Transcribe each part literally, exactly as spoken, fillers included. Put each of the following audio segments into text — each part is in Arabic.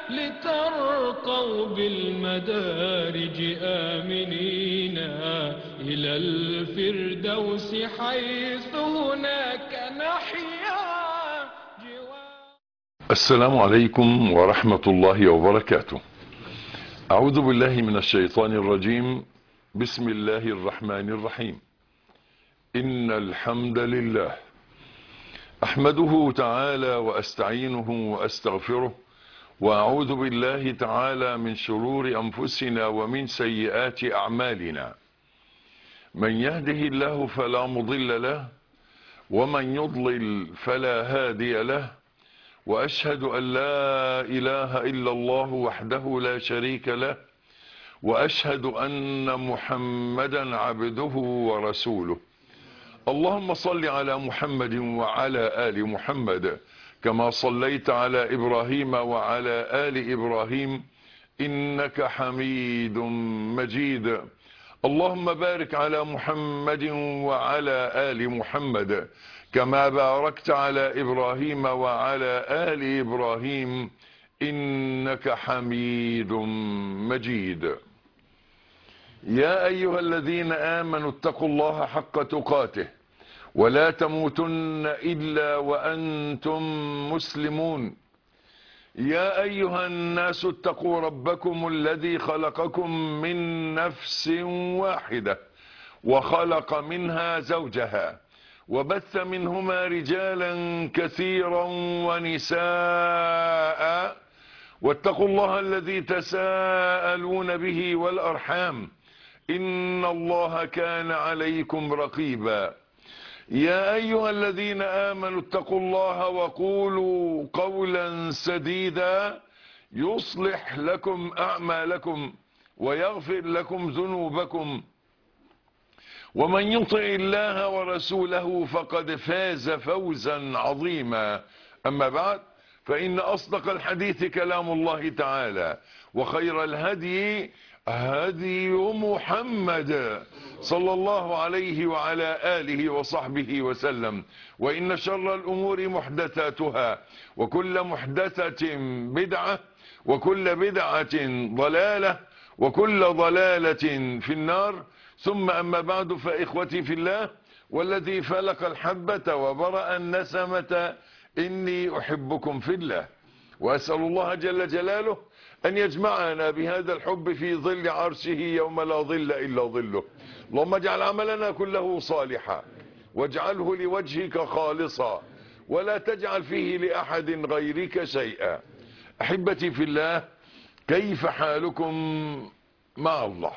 لترقوا بالمدارج آمنين إلى الفردوس حيث هناك نحيا جوار. السلام عليكم ورحمة الله وبركاته. أعوذ بالله من الشيطان الرجيم. بسم الله الرحمن الرحيم. إن الحمد لله أحمده تعالى وأستعينه وأستغفره، وأعوذ بالله تعالى من شرور أنفسنا ومن سيئات أعمالنا. من يهده الله فلا مضل له، ومن يضلل فلا هادي له، وأشهد أن لا إله إلا الله وحده لا شريك له، وأشهد أن محمدا عبده ورسوله. اللهم صل على محمد وعلى آل محمد كما صليت على إبراهيم وعلى آل إبراهيم إنك حميد مجيد. اللهم بارك على محمد وعلى آل محمد كما باركت على إبراهيم وعلى آل إبراهيم إنك حميد مجيد. يا أيها الذين آمنوا اتقوا الله حق تقاته ولا تموتن إلا وأنتم مسلمون. يا أيها الناس اتقوا ربكم الذي خلقكم من نفس واحدة وخلق منها زوجها وبث منهما رجالا كثيرا ونساء، واتقوا الله الذي تساءلون به والأرحام إن الله كان عليكم رقيبا. يا أيها الذين آمنوا اتقوا الله وقولوا قولا سديدا يصلح لكم أعمالكم ويغفر لكم ذنوبكم، ومن يطع الله ورسوله فقد فاز فوزا عظيما. أما بعد، فإن أصدق الحديث كلام الله تعالى، وخير الهدي هدي محمد صلى الله عليه وعلى آله وصحبه وسلم، وإن شر الأمور محدثاتها، وكل محدثة بدعة، وكل بدعة ضلالة، وكل ضلالة في النار. ثم أما بعد، فإخوتي في الله والذي فلق الحبة وبرأ النسمة إني أحبكم في الله، وأسأل الله جل جلاله أن يجمعنا بهذا الحب في ظل عرشه يوم لا ظل إلا ظله. اللهم اجعل عملنا كله صالحا، واجعله لوجهك خالصا، ولا تجعل فيه لأحد غيرك شيئا. أحبتي في الله، كيف حالكم مع الله؟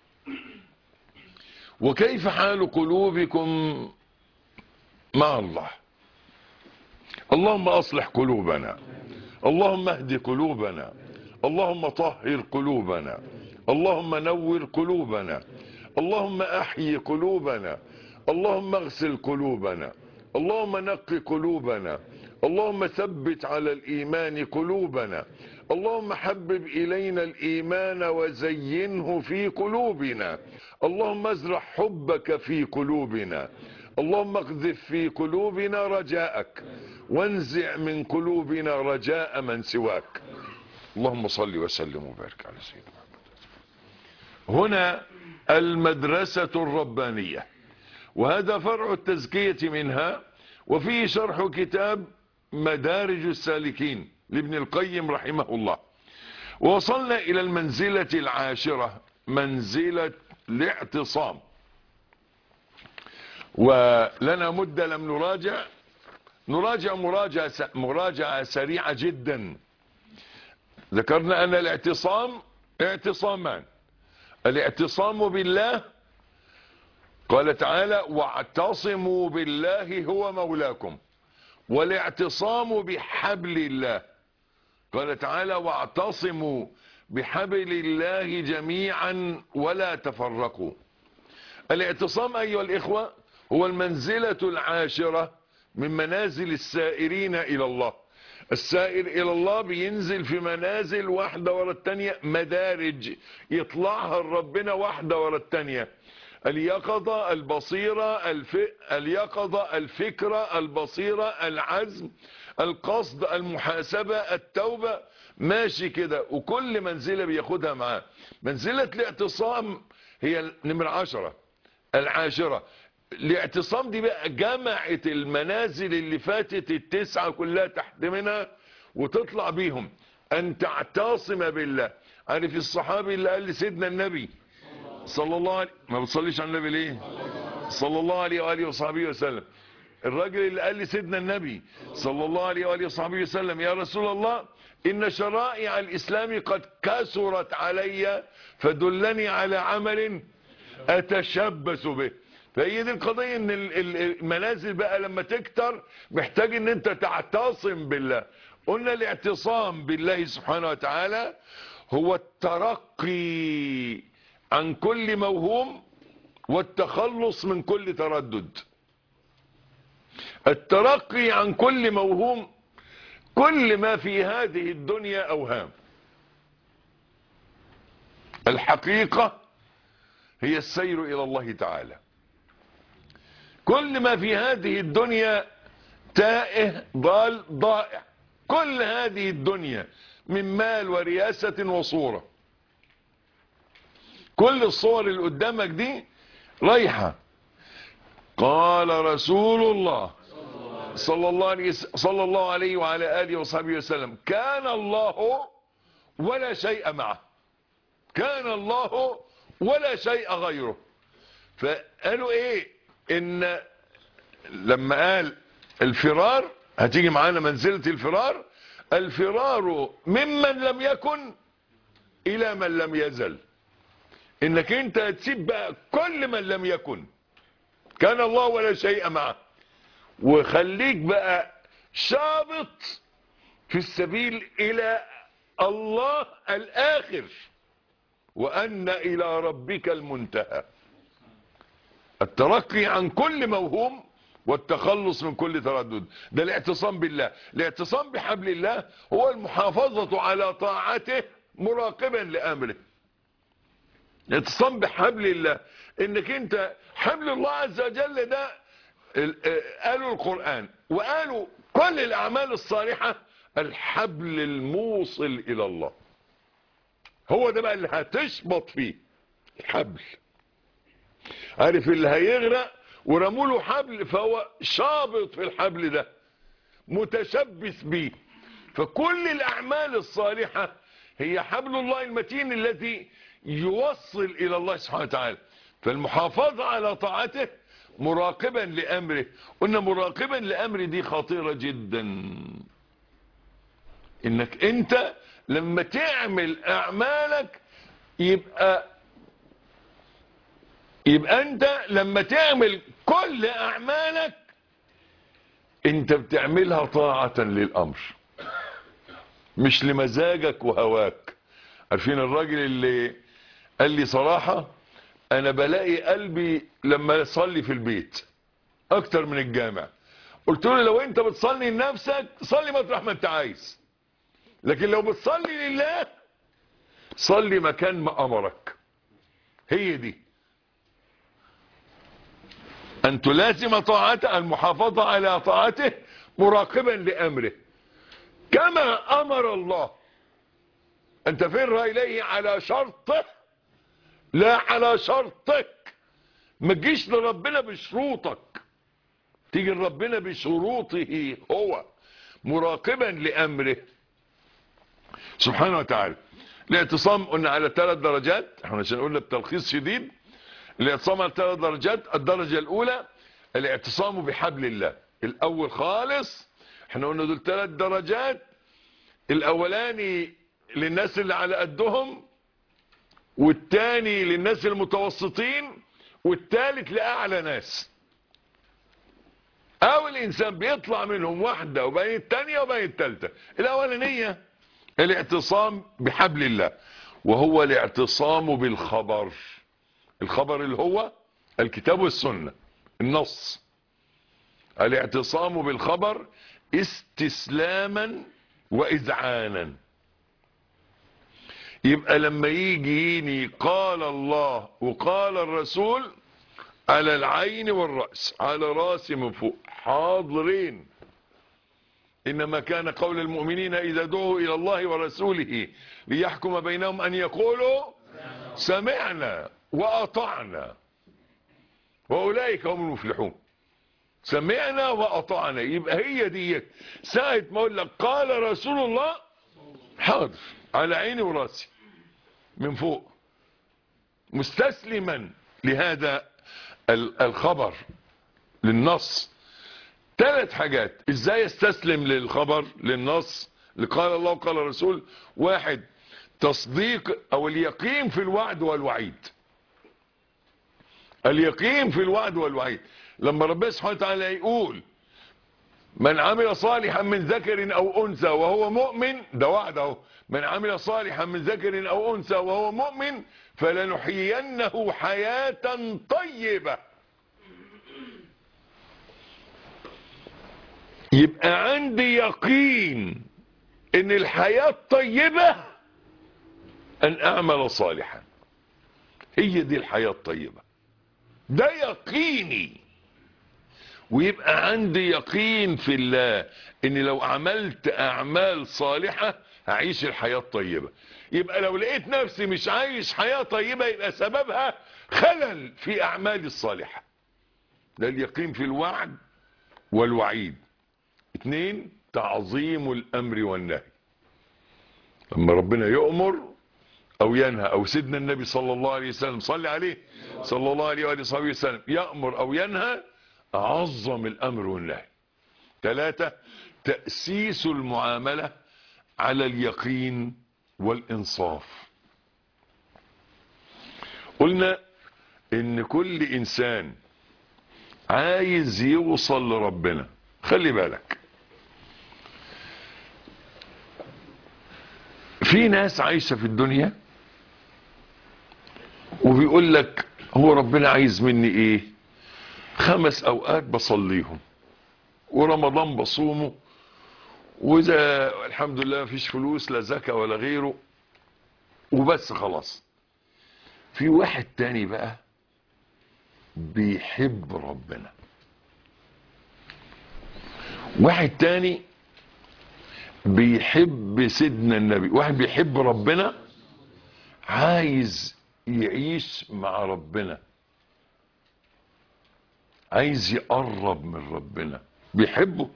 وكيف حال قلوبكم مع الله؟ اللهم أصلح قلوبنا، اللهم اهد قلوبنا، اللهم طهر قلوبنا، اللهم نور قلوبنا، اللهم احيي قلوبنا، اللهم اغسل قلوبنا، اللهم نق قلوبنا، اللهم ثبت على الإيمان قلوبنا، اللهم حبب إلينا الإيمان وزينه في قلوبنا، اللهم ازرع حبك في قلوبنا، اللهم اقذف في قلوبنا رجاءك، وانزع من قلوبنا رجاء من سواك. اللهم صل وسلم وبارك على سيدنا محمد. هنا المدرسة الربانية، وهذا فرع التزكية منها، وفيه شرح كتاب مدارج السالكين لابن القيم رحمه الله. ووصلنا إلى المنزلة العاشرة، منزلة الاعتصام، ولنا مدة لم نراجع نراجع مراجعة, مراجعة سريعة جدا. ذكرنا أن الاعتصام اعتصامان: الاعتصام بالله، قال تعالى: واعتصموا بالله هو مولاكم، والاعتصام بحبل الله، قال تعالى: واعتصموا بحبل الله جميعا ولا تفرقوا. الاعتصام أيها الإخوة هو المنزلة العاشرة من منازل السائرين إلى الله. السائر إلى الله بينزل في منازل واحدة ورا التانية، مدارج يطلعها ربنا واحدة ورا التانية. اليقظة، البصيرة، الف... اليقظة، الفكرة، البصيرة، العزم، القصد، المحاسبة، التوبة، ماشي كده. وكل منزلة بياخدها معاه. منزلة الاعتصام هي نمرة عشرة. العاشرة الاعتصام دي بقى جمعت المنازل اللي فاتت التسعة كلها تحت منها وتطلع بيهم. أن تعتصم بالله. عارف الصحابي اللي قال لسيدنا النبي صلى الله عليه، ما بتصليش على النبي ليه؟ صلى الله عليه وآله وصحبه وسلم. الراجل اللي قال لسيدنا النبي صلى الله عليه وآله وصحبه وسلم: يا رسول الله، إن شرائع الإسلام قد كثرت علي فدلني على عمل أتشبث به. فهي دي القضية، ان المنازل بقى لما تكتر محتاج ان انت تعتصم بالله. قلنا الاعتصام بالله سبحانه وتعالى هو الترقي عن كل موهوم والتخلص من كل تردد. الترقي عن كل موهوم، كل ما في هذه الدنيا أوهام. الحقيقة هي السير إلى الله تعالى. كل ما في هذه الدنيا تائه ضال ضائع. كل هذه الدنيا من مال ورياسة وصورة، كل الصور اللي قدامك دي رايحة. قال رسول الله صلى الله عليه صلى الله عليه وعلى آله وصحبه وسلم: كان الله ولا شيء معه، كان الله ولا شيء غيره. فقالوا ايه؟ ان لما قال الفرار، هتيجي معانا منزلة الفرار، الفرار ممن لم يكن الى من لم يزل. انك انت تسيب بقى كل من لم يكن، كان الله ولا شيء معه، وخليك بقى شابط في السبيل الى الله الاخر، وان الى ربك المنتهى. الترقي عن كل موهوم والتخلص من كل تردد، ده الاعتصام بالله. الاعتصام بحبل الله هو المحافظة على طاعته مراقبا لأمره. الاعتصام بحبل الله انك انت حبل الله عز وجل ده قالوا القرآن وقالوا كل الأعمال الصالحة الحبل الموصل إلى الله. هو ده بقى اللي هتشبط فيه الحبل. عارف اللي هيغرق ورموله حبل فهو شابط في الحبل ده متشبث بيه. فكل الأعمال الصالحة هي حبل الله المتين الذي يوصل إلى الله سبحانه وتعالى. فالمحافظة على طاعته مراقبا لأمره. قلنا مراقبا لأمره دي خطيرة جدا. انك انت لما تعمل اعمالك يبقى يبقى انت لما تعمل كل اعمالك انت بتعملها طاعة للامر مش لمزاجك وهواك. عارفين الراجل اللي قال لي صراحة انا بلاقي قلبي لما اصلي في البيت اكتر من الجامع. قلت له لو انت بتصلي لنفسك صلي مطرح ما انت عايز، لكن لو بتصلي لله صلي مكان ما امرك. هي دي ان تلازم طاعته، المحافظة على طاعته مراقبا لامره كما امر الله. انت فر اليه على شرطه لا على شرطك. ما تجيش لربنا بشروطك، تيجي لربنا بشروطه هو مراقبا لامره سبحانه وتعالى. الاعتصام قلنا على ثلاث درجات، احنا عشان قلنا بتلخيص شديد. الاعتصام على ثلاث درجات. الدرجة الاولى الاعتصام بحبل الله. الاول خالص احنا قلنا دول ثلاث درجات. الاولاني للناس اللي على قدهم، والتاني للناس المتوسطين، والتالت لأعلى ناس. اول انسان بيطلع منهم واحدة وبين التانية وبين التالتة. الاولانية الاعتصام بحبل الله، وهو الاعتصام بالخبر. الخبر اللي هو الكتاب والسنة، النص. الاعتصام بالخبر استسلاما واذعانا. يبقى لما يجي يجي قال الله وقال الرسول على العين والرأس، على راسي من فوق، حاضرين. إنما كان قول المؤمنين إذا دعوا إلى الله ورسوله ليحكم بينهم أن يقولوا سمعنا وأطعنا وأولئك هم المفلحون. سمعنا وأطعنا، يبقى هي دي ساعة ما أقول لك قال رسول الله حاضر على عيني وراسي من فوق، مستسلما لهذا الخبر للنص. ثلاث حاجات ازاي استسلم للخبر للنص اللي قال الله وقال الرسول. واحد، تصديق او اليقين في الوعد والوعيد. اليقين في الوعد والوعيد لما ربنا سبحانه وتعالى يقول من عمل صالحا من ذكر او انثى وهو مؤمن، ده وعد اهو، من عمل صالحا من ذكر او انثى وهو مؤمن فلنحيينه حياة طيبة. يبقى عندي يقين ان الحياة الطيبة ان اعمل صالحا، هي دي الحياة الطيبة، ده يقيني. ويبقى عندي يقين في الله ان لو عملت اعمال صالحة هعيش الحياة الطيبة. يبقى لو لقيت نفسي مش عايش حياة طيبة يبقى سببها خلل في اعمالي الصالحة. ده اليقين في الوعد والوعيد. اتنين، تعظيم الامر والنهي. لما ربنا يؤمر او ينهى، او سيدنا النبي صلى الله عليه وسلم صلى عليه صلى الله عليه وآله وصحبه وسلم يأمر او ينهى، اعظم الامر والنهي. ثلاثة، تأسيس المعاملة على اليقين والانصاف. قلنا ان كل انسان عايز يوصل لربنا. خلي بالك، في ناس عايشة في الدنيا وبيقول لك هو ربنا عايز مني ايه؟ خمس اوقات بصليهم، ورمضان بصومه، واذا الحمد لله مفيش فلوس لا زكاة ولا غيره وبس خلاص. في واحد تاني بقى بيحب ربنا، واحد تاني بيحب سيدنا النبي، واحد بيحب ربنا عايز يعيش مع ربنا، عايز يقرب من ربنا، بيحبه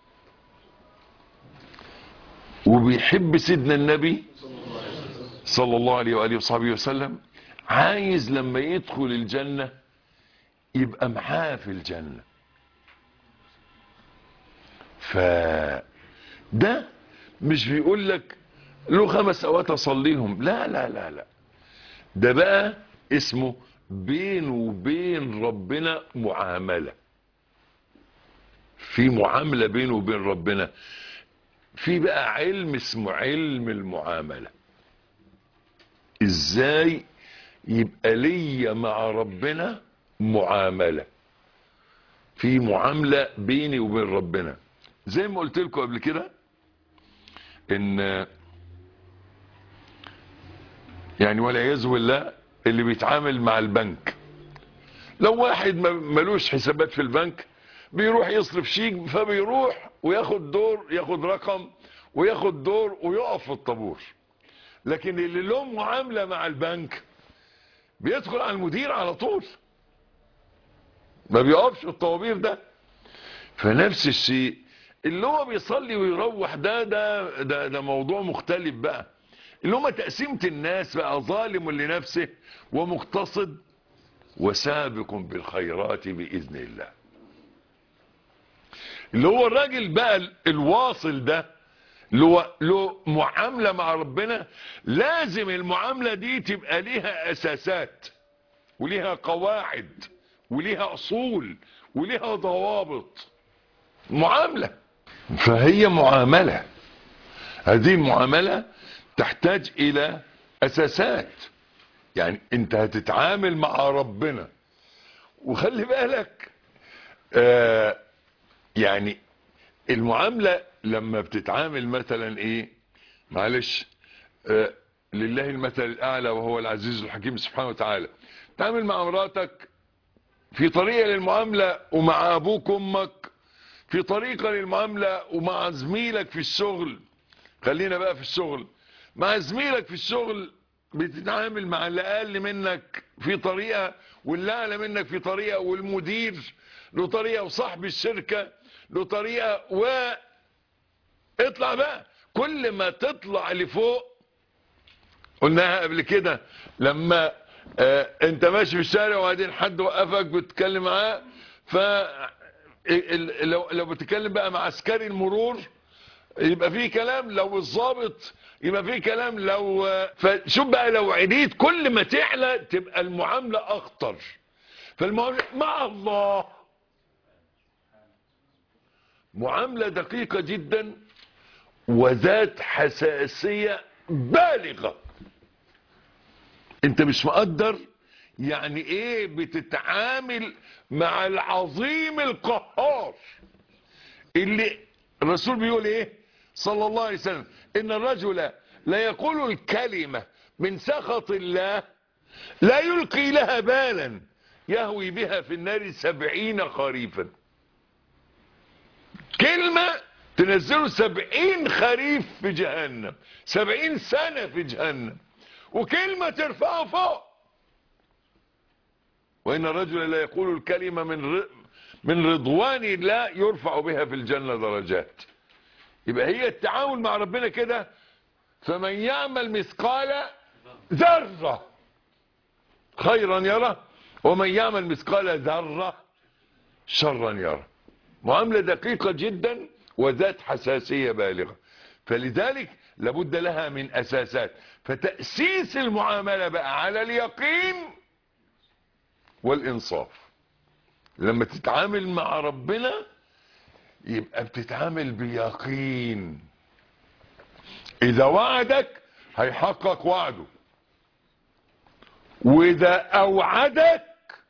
وبيحب سيدنا النبي صلى الله عليه وآله وصحبه وسلم، عايز لما يدخل الجنة يبقى معاه في الجنة. فده مش بيقول لك له خمس اوقات اصليهم، لا لا لا لا، ده بقى اسمه بينه وبين ربنا معاملة. في معاملة بينه وبين ربنا، في بقى علم اسمه علم المعاملة. ازاي يبقى ليا مع ربنا معاملة، في معاملة بيني وبين ربنا. زي ما قلت لكم قبل كده ان يعني والعياذ بالله اللي بيتعامل مع البنك، لو واحد ملوش حسابات في البنك بيروح يصرف شيك، فبيروح وياخد دور، ياخد رقم وياخد دور ويقف في الطابور. لكن اللي له معاملة مع البنك بيدخل على المدير على طول، ما بيقفش الطوابير ده. فنفس الشيء اللي هو بيصلي ويروح ده ده ده, ده موضوع مختلف بقى، اللي هم تقسيمة الناس بقى، ظالم لنفسه ومقتصد وسابق بالخيرات بإذن الله. اللي هو الراجل بقى الواصل ده اللي هو له معاملة مع ربنا، لازم المعاملة دي تبقى ليها أساسات وليها قواعد وليها أصول وليها ضوابط. معاملة، فهي معاملة، هذه المعاملة تحتاج إلى أساسات. يعني أنت هتتعامل مع ربنا، وخلي بالك آه يعني المعاملة لما بتتعامل مثلا إيه، معلش آه لله المثل الأعلى وهو العزيز الحكيم سبحانه وتعالى. تعامل مع مراتك في طريقة للمعاملة ومع ابوك وامك، في طريقة للمعاملة ومع زميلك في الشغل. خلينا بقى في الشغل. مع زميلك في الشغل بتتعامل مع اللي اقل منك في طريقة، واللي اعلى منك في طريقة، والمدير له طريقة، وصاحب الشركة له طريقة. و اطلع بقى، كل ما تطلع لفوق، قلناها قبل كده، لما اه انت ماشي في الشارع وبعدين حد وقفك بتتكلم معاه، ف لو لو بتتكلم بقى مع عسكري المرور يبقى فيه كلام، لو الضابط يبقى فيه كلام، لو فشوف بقى لو عديت كل ما تعلى تبقى المعاملة اخطر. فالمعاملة مع الله معاملة دقيقة جدا وذات حساسية بالغة. انت مش مقدر يعني ايه بتتعامل مع العظيم القهار، اللي الرسول بيقول ايه صلى الله عليه وسلم: ان الرجل لا يقول الكلمة من سخط الله لا يلقي لها بالا يهوي بها في النار سبعين خريفا. كلمة تنزله سبعين خريف في جهنم، سبعين سنة في جهنم، وكلمة ترفعه فوق. وإن الرجل لا يقول الكلمة من ر... من رضوان الله يرفع بها في الجنة درجات. يبقى هي التعامل مع ربنا كده: فمن يعمل مثقال ذرة خيرا يره، ومن يعمل مثقال ذرة شرا يره. معاملة دقيقة جدا وذات حساسية بالغة. فلذلك لابد لها من أساسات. فتأسيس المعاملة بقى على اليقين والإنصاف. لما تتعامل مع ربنا يبقى بتتعامل بيقين. إذا وعدك هيحقق وعده، وإذا أوعدك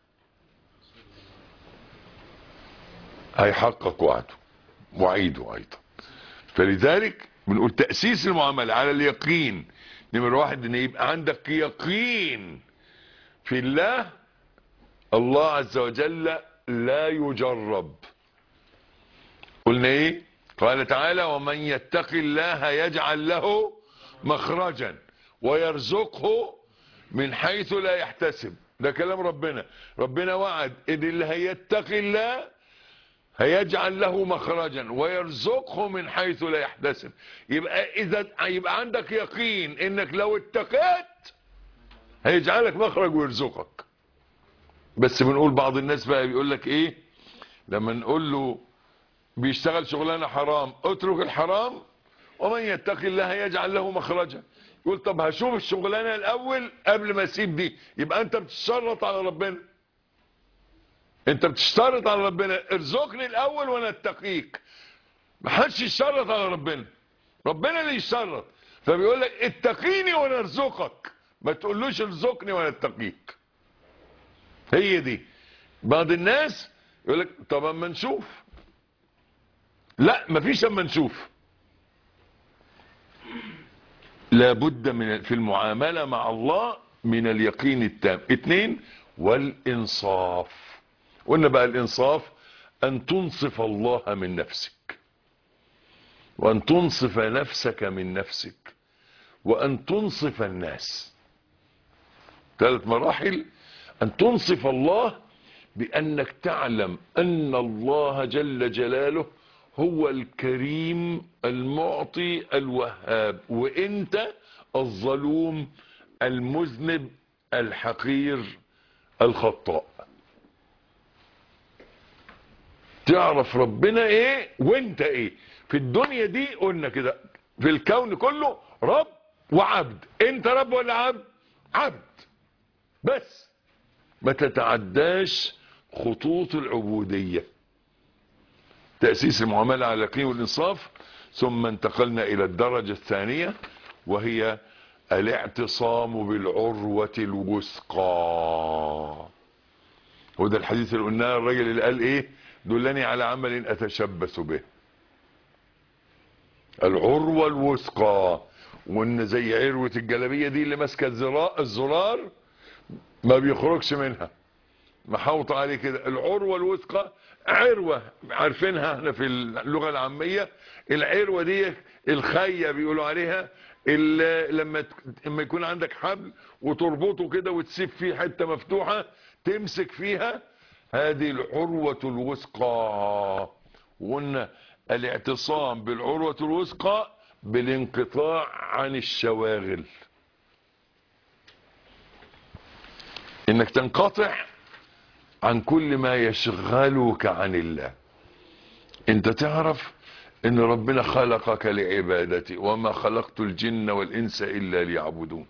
هيحقق وعده وعيده أيضا. فلذلك بنقول تأسيس المعاملة على اليقين. نمرة واحد ان يبقى عندك يقين في الله. الله عز وجل لا يجرب. قلنا ايه؟ قال تعالى: ومن يتق الله يجعل له مخرجا ويرزقه من حيث لا يحتسب. ده كلام ربنا. ربنا وعد ان اللي هيتقي الله هيجعل له مخرجا ويرزقه من حيث لا يحتسب. يبقى اذا يبقى عندك يقين انك لو اتقيت هيجعلك مخرج ويرزقك. بس بنقول بعض الناس بقى بيقول لك ايه لما نقول له بيشتغل شغلانه حرام: اترك الحرام ومن يتقي الله يجعل له مخرجا. يقول طب هشوف الشغلانه الاول قبل ما اسيب دي. يبقى انت بتشرط على ربنا. انت بتشترط على ربنا: ارزقني الاول وانا اتقيك. ما حدش يشترط على ربنا، ربنا اللي يشترط. فبيقول لك اتقيني وانا ارزقك، ما تقولوش ارزقني وانا اتقيك. هي دي. بعض الناس يقول لك طب اما نشوف. لا، مفيش اما نشوف. لابد من في المعاملة مع الله من اليقين التام. اتنين: والانصاف. قلنا بقى الانصاف ان تنصف الله من نفسك، وان تنصف نفسك من نفسك، وان تنصف الناس. ثلاث مراحل. ان تنصف الله بانك تعلم ان الله جل جلاله هو الكريم المعطي الوهاب، وانت الظلوم المذنب الحقير الخطاء. تعرف ربنا ايه وانت ايه. في الدنيا دي قلنا كده في الكون كله رب وعبد. انت رب ولا عبد؟ عبد بس. ما تتعداش خطوط العبودية. تأسيس المعاملة على اليقين والإنصاف. ثم انتقلنا إلى الدرجة الثانية وهي الاعتصام بالعروة الوثقى. وده الحديث اللي قلناه الراجل اللي قال ايه: دلني على عمل اتشبث به. العروة الوثقى. وان زي عروة الجلابية دي اللي ماسكه الزرار ما بيخرجش منها، محوط عليه كده. العروة الوثقى عروة عارفينها احنا في اللغة العامية. العروة دي الخية بيقولوا عليها، لما لما يكون عندك حبل وتربطه كده وتسيب فيه حتة مفتوحة تمسك فيها، هذه العروة الوثقى. وقلنا الاعتصام بالعروة الوثقى بالانقطاع عن الشواغل، انك تنقطع عن كل ما يشغلك عن الله. انت تعرف ان ربنا خلقك لعبادتي، وما خلقت الجن والانس الا ليعبدون.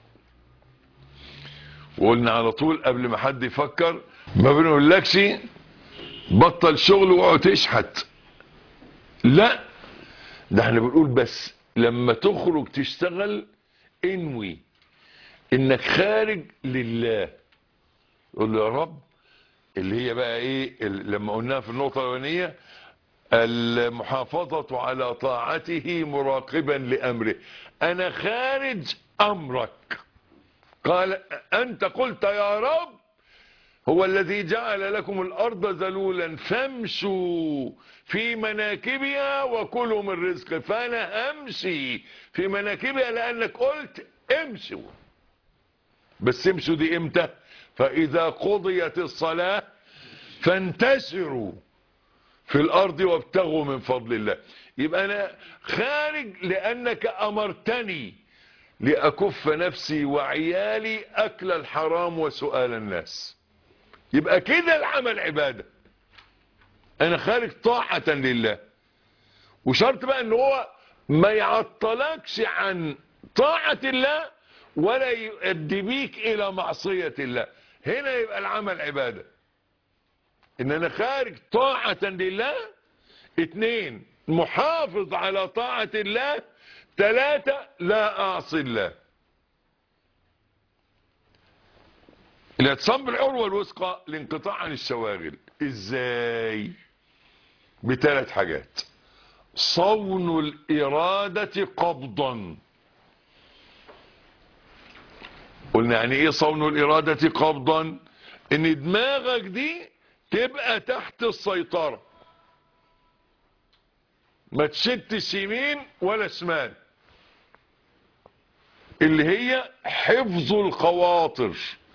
وقلنا على طول قبل ما حد يفكر، ما بنقولكش بطل شغل واقعد تشحت، لا، ده احنا بنقول بس لما تخرج تشتغل انوي انك خارج لله. قول له يا رب، اللي هي بقى ايه لما قلناها في النقطة الاولانية، المحافظة على طاعته مراقبا لامره. انا خارج امرك. قال انت قلت يا رب هو الذي جعل لكم الارض ذلولا فامشوا في مناكبها وكلوا من رزقه. فانا امشي في مناكبها لانك قلت امشوا. بس امشوا دي امتى؟ فاذا قضيت الصلاة فانتشروا في الارض وابتغوا من فضل الله. يبقى انا خارج لانك امرتني لاكف نفسي وعيالي اكل الحرام وسؤال الناس. يبقى كده العمل عبادة. انا خارج طاعة لله، وشرط بقى ان هو ما يعطلكش عن طاعة الله ولا يؤدي بيك الى معصية الله. هنا يبقى العمل عبادة، ان انا خارج طاعة لله. اتنين، محافظ على طاعة الله. تلاتة، لا اعصي الله. الاعتصام بالعروة الوثقى الانقطاع عن الشواغل. ازاي؟ بثلاث حاجات. صون الارادة قبضا. قلنا يعني ايه صون الارادة قبضا؟ ان دماغك دي تبقى تحت السيطرة، ما تشتش يمين ولا شمال، اللي هي حفظ الخواطر.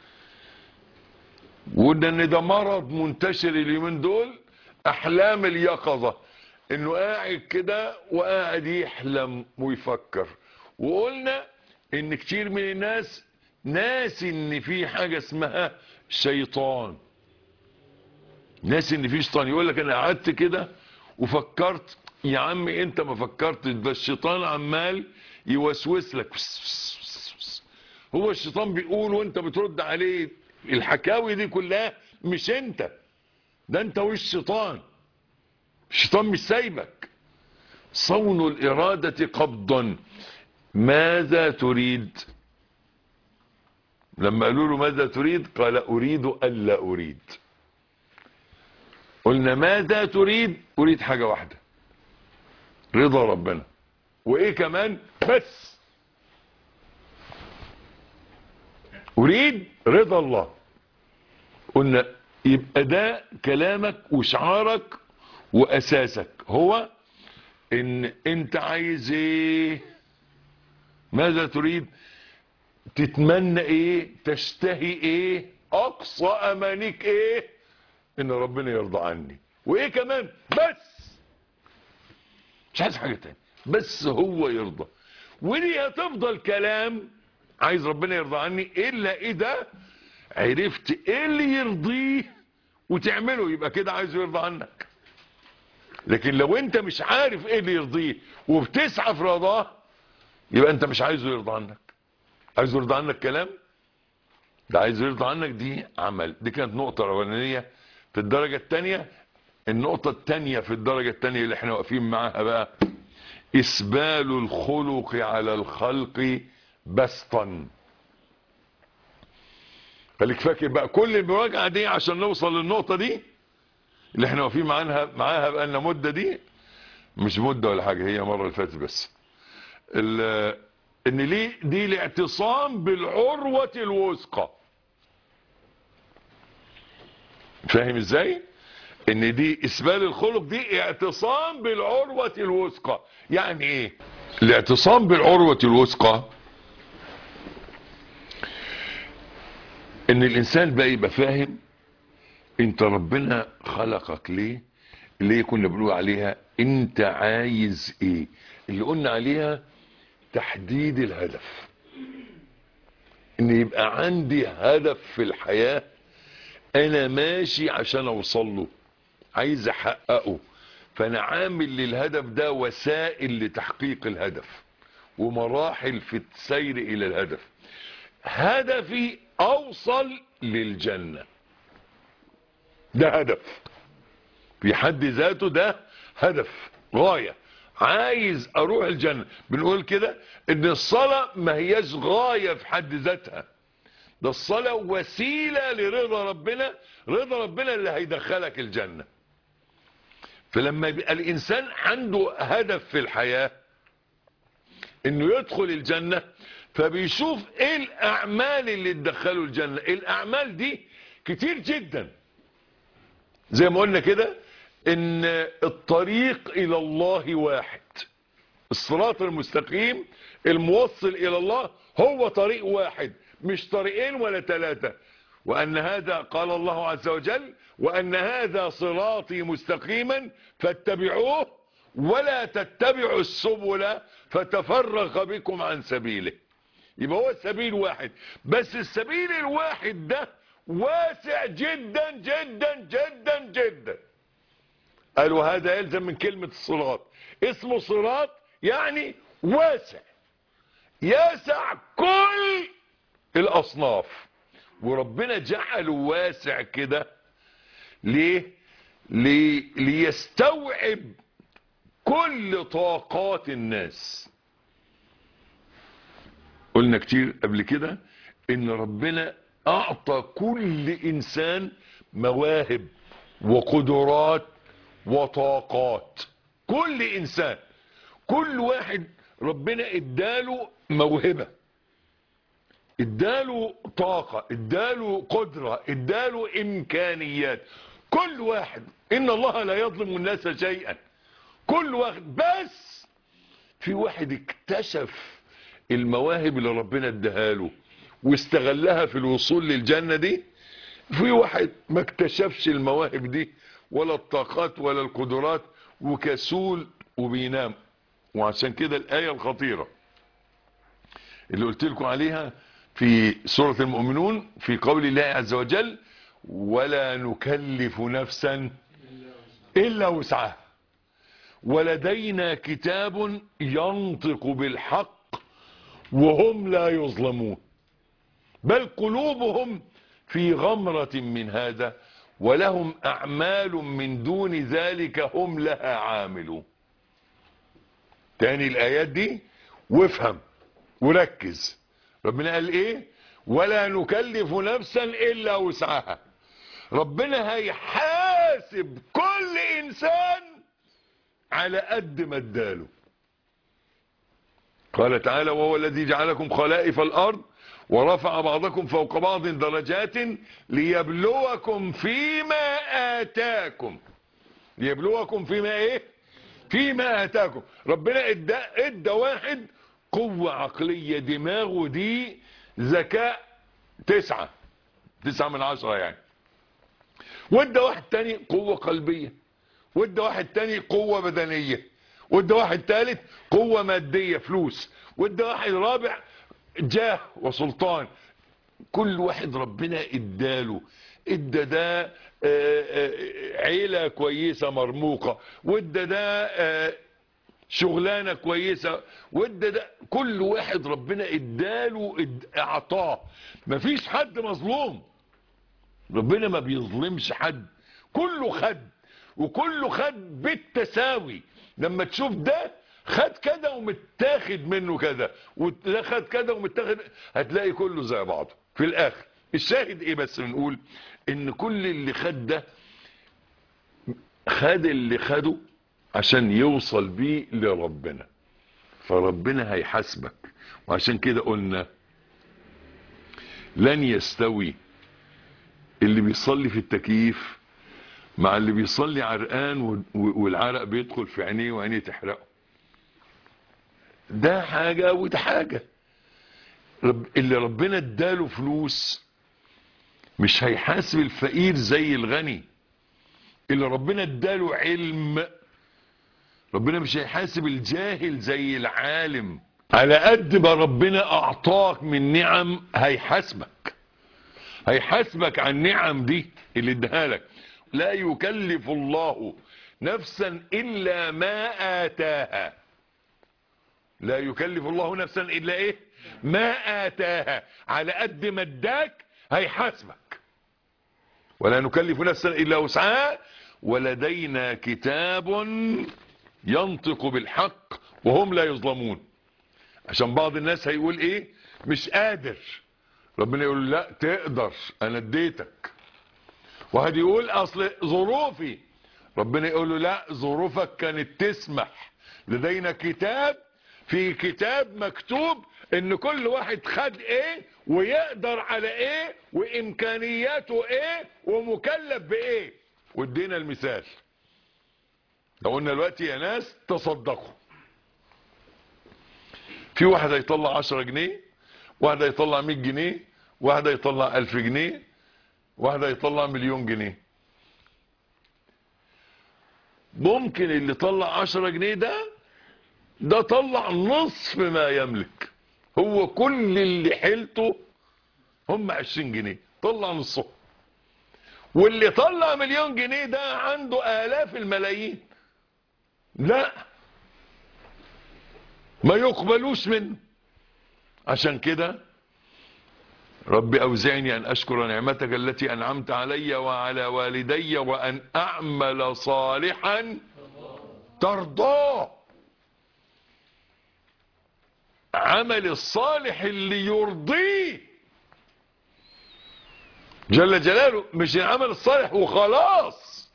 وقلنا ان ده مرض منتشر اليومين دول، احلام اليقظة، انه قاعد كده وقاعد يحلم ويفكر. وقلنا ان كتير من الناس ناسي ان في حاجة اسمها شيطان، ناسي ان في شيطان. يقول لك انا قعدت كده وفكرت. يا عم انت ما فكرتش، ده الشيطان عمال يوسوس لك. هو الشيطان بيقول وانت بترد عليه. الحكاوي دي كلها مش انت، ده انت والشيطان. الشيطان مش سايبك. صون الإرادة قبضا. ماذا تريد؟ لما قالوا له ماذا تريد قال أريد ألا أريد. قلنا ماذا تريد؟ أريد حاجة واحدة، رضا ربنا. وإيه كمان؟ بس أريد رضا الله. قلنا يبقى ده كلامك وشعارك وأساسك هو ان انت عايز ايه؟ ماذا تريد؟ تتمنى ايه؟ تشتهي ايه؟ اقصى امانيك ايه؟ ان ربنا يرضى عني. وايه كمان؟ بس مش عايز حاجة تاني، بس هو يرضى. ودي هتفضل كلام عايز ربنا يرضى عني الا اذا عرفت ايه اللي يرضيه وتعمله، يبقى كده عايزه يرضى عنك. لكن لو انت مش عارف ايه اللي يرضيه وبتسعى في رضاه، يبقى انت مش عايزه يرضى عنك. عايزه يرضى عنك كلام، ده عايزه يرضى عنك دي عمل. دي كانت نقطة اولانية في الدرجة الثانية. النقطة الثانية في الدرجة الثانية اللي احنا واقفين معاها بقى، اسبال الخلق على الخلق بسطا. خليك فاكر بقى كل المراجعة دي عشان نوصل للنقطة دي اللي احنا واقفين معاها معاها بقى لنا مدة. دي مش مدة ولا حاجة، هي مرة اللي فاتت بس. ان ليه دي الاعتصام بالعروة الوثقى. فاهم ازاي؟ ان دي اسبال الخلق دي اعتصام بالعروة الوثقى. يعني ايه الاعتصام بالعروة الوثقى؟ ان الانسان بقى يبقى فاهم انت ربنا خلقك ليه، اللي كنا بنقول عليها انت عايز ايه، اللي قلنا عليها تحديد الهدف. ان يبقى عندي هدف في الحياة انا ماشي عشان اوصل له، عايز احققه، فانا عامل للهدف ده وسائل لتحقيق الهدف ومراحل في السير الى الهدف. هدفي اوصل للجنة، ده هدف في حد ذاته، ده هدف غاية، عايز اروح الجنة. بنقول كده ان الصلاة ما هياش غاية في حد ذاتها، ده الصلاة وسيلة لرضا ربنا، رضا ربنا اللي هيدخلك الجنة. فلما يبقى الانسان عنده هدف في الحياة انه يدخل الجنة، فبيشوف ايه الاعمال اللي تدخله الجنة. الاعمال دي كتير جدا، زي ما قلنا كده ان الطريق الى الله واحد، الصراط المستقيم الموصل الى الله هو طريق واحد، مش طريقين ولا ثلاثة. وان هذا قال الله عز وجل وان هذا صراطي مستقيما فاتبعوه ولا تتبعوا السبل فتفرق بكم عن سبيله. يبقى هو السبيل واحد، بس السبيل الواحد ده واسع جدا جدا جدا جدا. قالوا هذا يلزم من كلمة الصراط، اسمه صراط يعني واسع، يسع كل الاصناف. وربنا جعله واسع كده ليه؟ لي ليستوعب كل طاقات الناس. قلنا كتير قبل كده ان ربنا اعطى كل انسان مواهب وقدرات وطاقات. كل انسان، كل واحد ربنا اداله موهبة، اداله طاقة، اداله قدرة، اداله امكانيات. كل واحد، ان الله لا يظلم الناس شيئا. كل واحد، بس في واحد اكتشف المواهب اللي ربنا اداها واستغلها في الوصول للجنة دي، في واحد ما اكتشفش المواهب دي ولا الطاقات ولا القدرات وكسول وبينام. وعشان كده الآية الخطيرة اللي قلت لكم عليها في سورة المؤمنون في قول الله عز وجل ولا نكلف نفسا إلا وسعها ولدينا كتاب ينطق بالحق وهم لا يظلمون بل قلوبهم في غمرة من هذا ولهم أعمال من دون ذلك هم لها عاملون. تاني الآيات دي وافهم وركز. ربنا قال ايه؟ ولا نكلف نفسا إلا وسعها. ربنا هيحاسب كل إنسان على قد ما اداله. قال تعالى وهو الذي جعلكم خلائف الأرض ورفع بعضكم فوق بعض درجات ليبلوكم فيما آتاكم. ليبلوكم فيما ايه؟ فيما آتاكم. ربنا ادى ادى واحد قوة عقلية، دماغه دي ذكاء تسعة تسعة من عشرة يعني. وادى واحد تاني قوة قلبية، وادى واحد تاني قوة بدنية، وادى واحد تالت قوة مادية فلوس، وادى واحد رابع جاه وسلطان. كل واحد ربنا اداله. ادى ده عيلة كويسة مرموقة، وادى ده شغلانة كويسة، وادى ده. كل واحد ربنا اداله اعطاه. مفيش حد مظلوم، ربنا ما بيظلمش حد، كله خد وكله خد بالتساوي. لما تشوف ده خد كده ومتاخد منه كده وده خد كده ومتاخد، هتلاقي كله زي بعضه في الاخر. الشاهد ايه بس بنقول ان كل اللي خد ده خد اللي خده عشان يوصل بيه لربنا، فربنا هيحاسبك. وعشان كده قلنا لن يستوي اللي بيصلي في التكييف مع اللي بيصلي عرقان والعرق بيدخل في عينيه وعينيه تحرقه. ده حاجة وده حاجة. رب اللي ربنا اداله فلوس مش هيحاسب الفقير زي الغني. اللي ربنا اداله علم ربنا مش هيحاسب الجاهل زي العالم. على قد ما ربنا اعطاك من نعم هيحاسبك هيحاسبك عن النعم دي اللي اداها لك. لا يكلف الله نفسا الا ما اتاها. لا يكلف الله نفسا الا ايه؟ ما اتاها. على قد ما اداك هيحاسبك. ولا نكلف نفسا الا وسعها ولدينا كتاب ينطق بالحق وهم لا يظلمون. عشان بعض الناس هيقول ايه؟ مش قادر. ربنا يقول لا تقدر، انا اديتك. واحد يقول اصل ظروفي، ربنا يقول له لا، ظروفك كانت تسمح. لدينا كتاب، في كتاب مكتوب ان كل واحد خد ايه ويقدر على ايه وامكانياته ايه ومكلف بايه. وادينا المثال. لو قلنا دلوقتي يا ناس تصدقوا، في واحد هيطلع عشرة جنيه، واحد هيطلع مية جنيه، واحد هيطلع الف جنيه، واحد هيطلع مليون جنيه. ممكن اللي طلع عشرة جنيه ده ده طلع نصف ما يملك. هو كل اللي حيلته هم عشرين جنيه، طلع نصه. واللي طلع مليون جنيه ده عنده آلاف الملايين، لا ما يقبلوش منه. عشان كده رب أوزعني أن أشكر نعمتك التي أنعمت علي وعلى والدي وأن أعمل صالحا ترضاه. عمل الصالح اللي يرضيه جل جلاله، مش العمل الصالح وخلاص.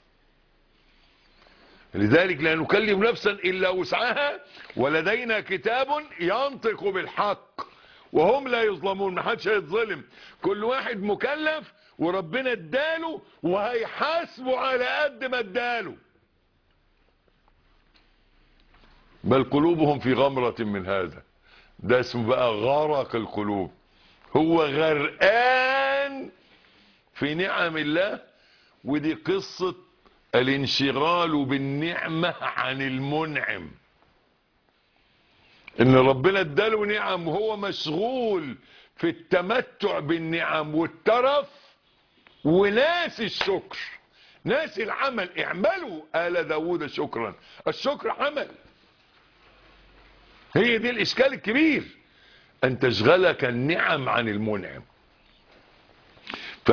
لذلك لا نكلف نفسا إلا وسعها ولدينا كتاب ينطق بالحق وهم لا يظلمون. ما حدش هيتظلم، كل واحد مكلف وربنا اداله وهيحاسبه على قد ما اداله. بل قلوبهم في غمرة من هذا. ده اسمه بقى غرق القلوب. هو غرقان في نعم الله. ودي قصة الانشغال بالنعمة عن المنعم. ان ربنا اداله نعم وهو مشغول في التمتع بالنعم والترف وناس الشكر، ناس العمل. اعملوا آل داود شكرا. الشكر عمل. هي دي الاشكال الكبير، ان تشغلك النعم عن المنعم. ف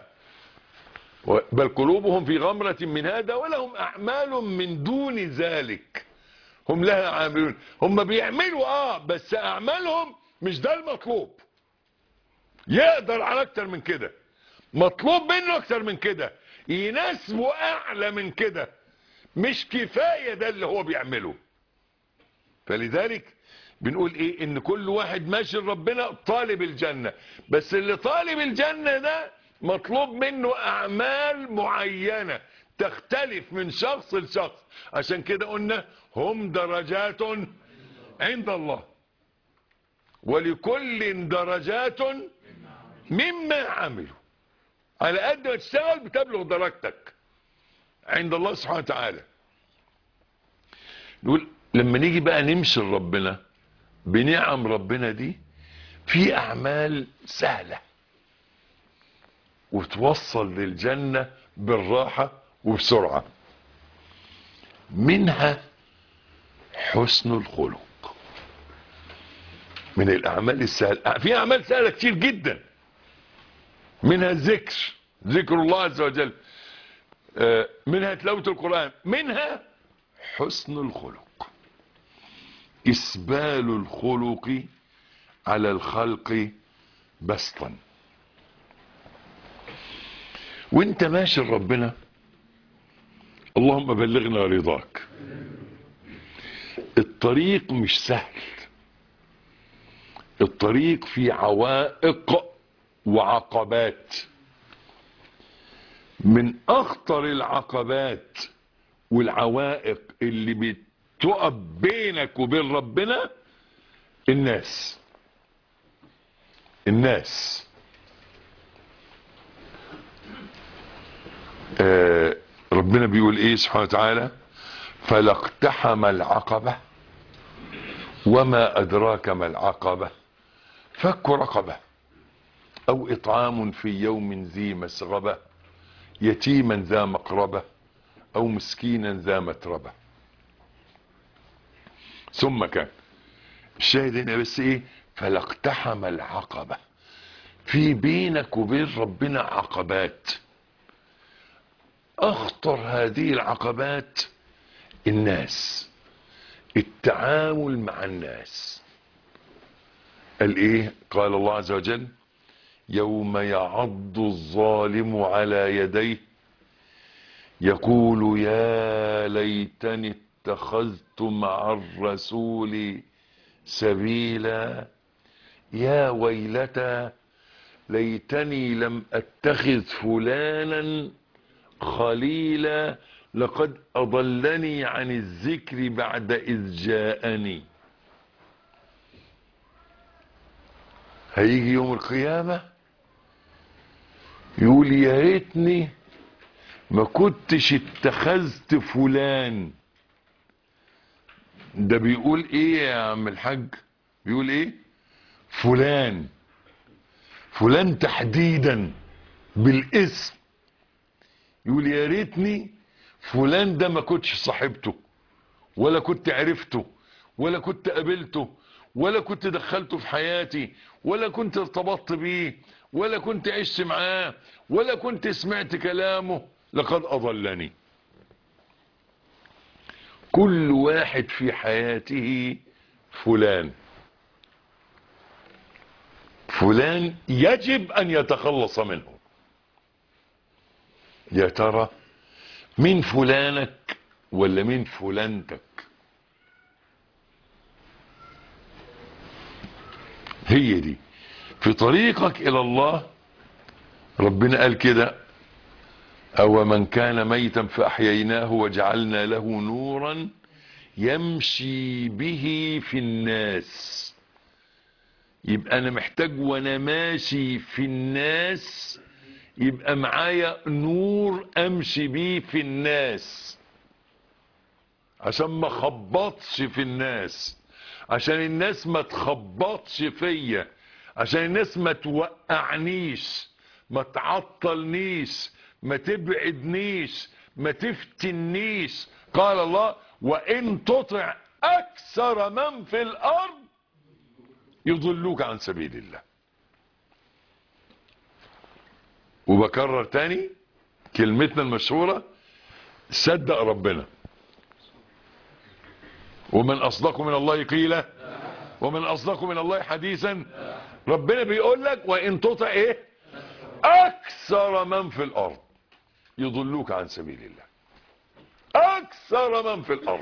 بل قلوبهم في غمرة من هذا ولهم اعمال من دون ذلك هم لها عاملون. هم بيعملوا اه بس اعمالهم مش ده المطلوب. يقدر على اكتر من كده، مطلوب منه اكتر من كده، يناسبه اعلى من كده. مش كفاية ده اللي هو بيعمله. فلذلك بنقول ايه؟ ان كل واحد ماشي لربنا طالب الجنة، بس اللي طالب الجنة ده مطلوب منه اعمال معينة تختلف من شخص لشخص. عشان كده قلنا هم درجات عند الله ولكل درجات مما عملوا. على قد ما تشتغل بتبلغ درجتك عند الله سبحانه وتعالى. نقول لما نيجي بقى نمشي لربنا بنعم ربنا دي، في اعمال سهلة وتوصل للجنة بالراحة وبسرعة. منها حسن الخلق، من الاعمال السهلة. في اعمال سهلة كتير جدا، منها الذكر، ذكر الله عز وجل، منها تلاوة القرآن، منها حسن الخلق، اسبال الخلق على الخلق بسطا. وانت ماشي لربنا اللهم بلغنا رضاك. الطريق مش سهل، الطريق فيه عوائق وعقبات. من اخطر العقبات والعوائق اللي بتقف بينك وبين ربنا الناس. الناس آه ربنا بيقول ايه سبحانه وتعالى؟ فلا اقتحم العقبة وما ادراك ما العقبة فك رقبة او اطعام في يوم ذي مسغبة يتيما ذا مقربة او مسكينا ذا متربة. ثم كان الشاهد هنا بس ايه؟ فلا اقتحم العقبة. في بينك وبين ربنا عقبات. اخطر هذه العقبات الناس، التعامل مع الناس. قال ايه؟ قال الله عز وجل يوم يعض الظالم على يديه يقول يا ليتني اتخذت مع الرسول سبيلا يا ويلتى ليتني لم اتخذ فلانا خليلا لقد اضلني عن الذكر بعد اذ جاءني. هيجي يوم القيامة يقول يا ريتني ما كنتش اتخذت فلان. ده بيقول ايه يا عم الحاج؟ بيقول ايه؟ فلان فلان تحديدا بالاسم. يقول يا ريتني فلان ده ما كنتش صاحبته ولا كنت عرفته ولا كنت قابلته ولا كنت دخلته في حياتي ولا كنت ارتبطت بيه ولا كنت عشت معاه ولا كنت سمعت كلامه. لقد اضلني. كل واحد في حياته فلان. فلان يجب ان يتخلص منه. يا ترى مين فلانك ولا مين فلانتك؟ هي دي في طريقك الى الله. ربنا قال كده او من كان ميتا فاحييناه وجعلنا له نورا يمشي به في الناس. يبقى انا محتاج وانا ماشي في الناس يبقى معايا نور امشي بيه في الناس عشان ما خبطش في الناس، عشان الناس ما تخبطش فيا، عشان الناس ما توقعنيش، ما تعطلنيش، ما تبعدنيش، ما تفتنيش. قال الله وان تطع اكثر من في الارض يضلوك عن سبيل الله. وبكرر تاني كلمتنا المشهورة صدق ربنا. ومن اصدق من الله قيلا ومن اصدق من الله حديثا. ربنا بيقول لك وان تطع ايه؟ اكثر من في الارض يضلوك عن سبيل الله. اكثر من في الارض.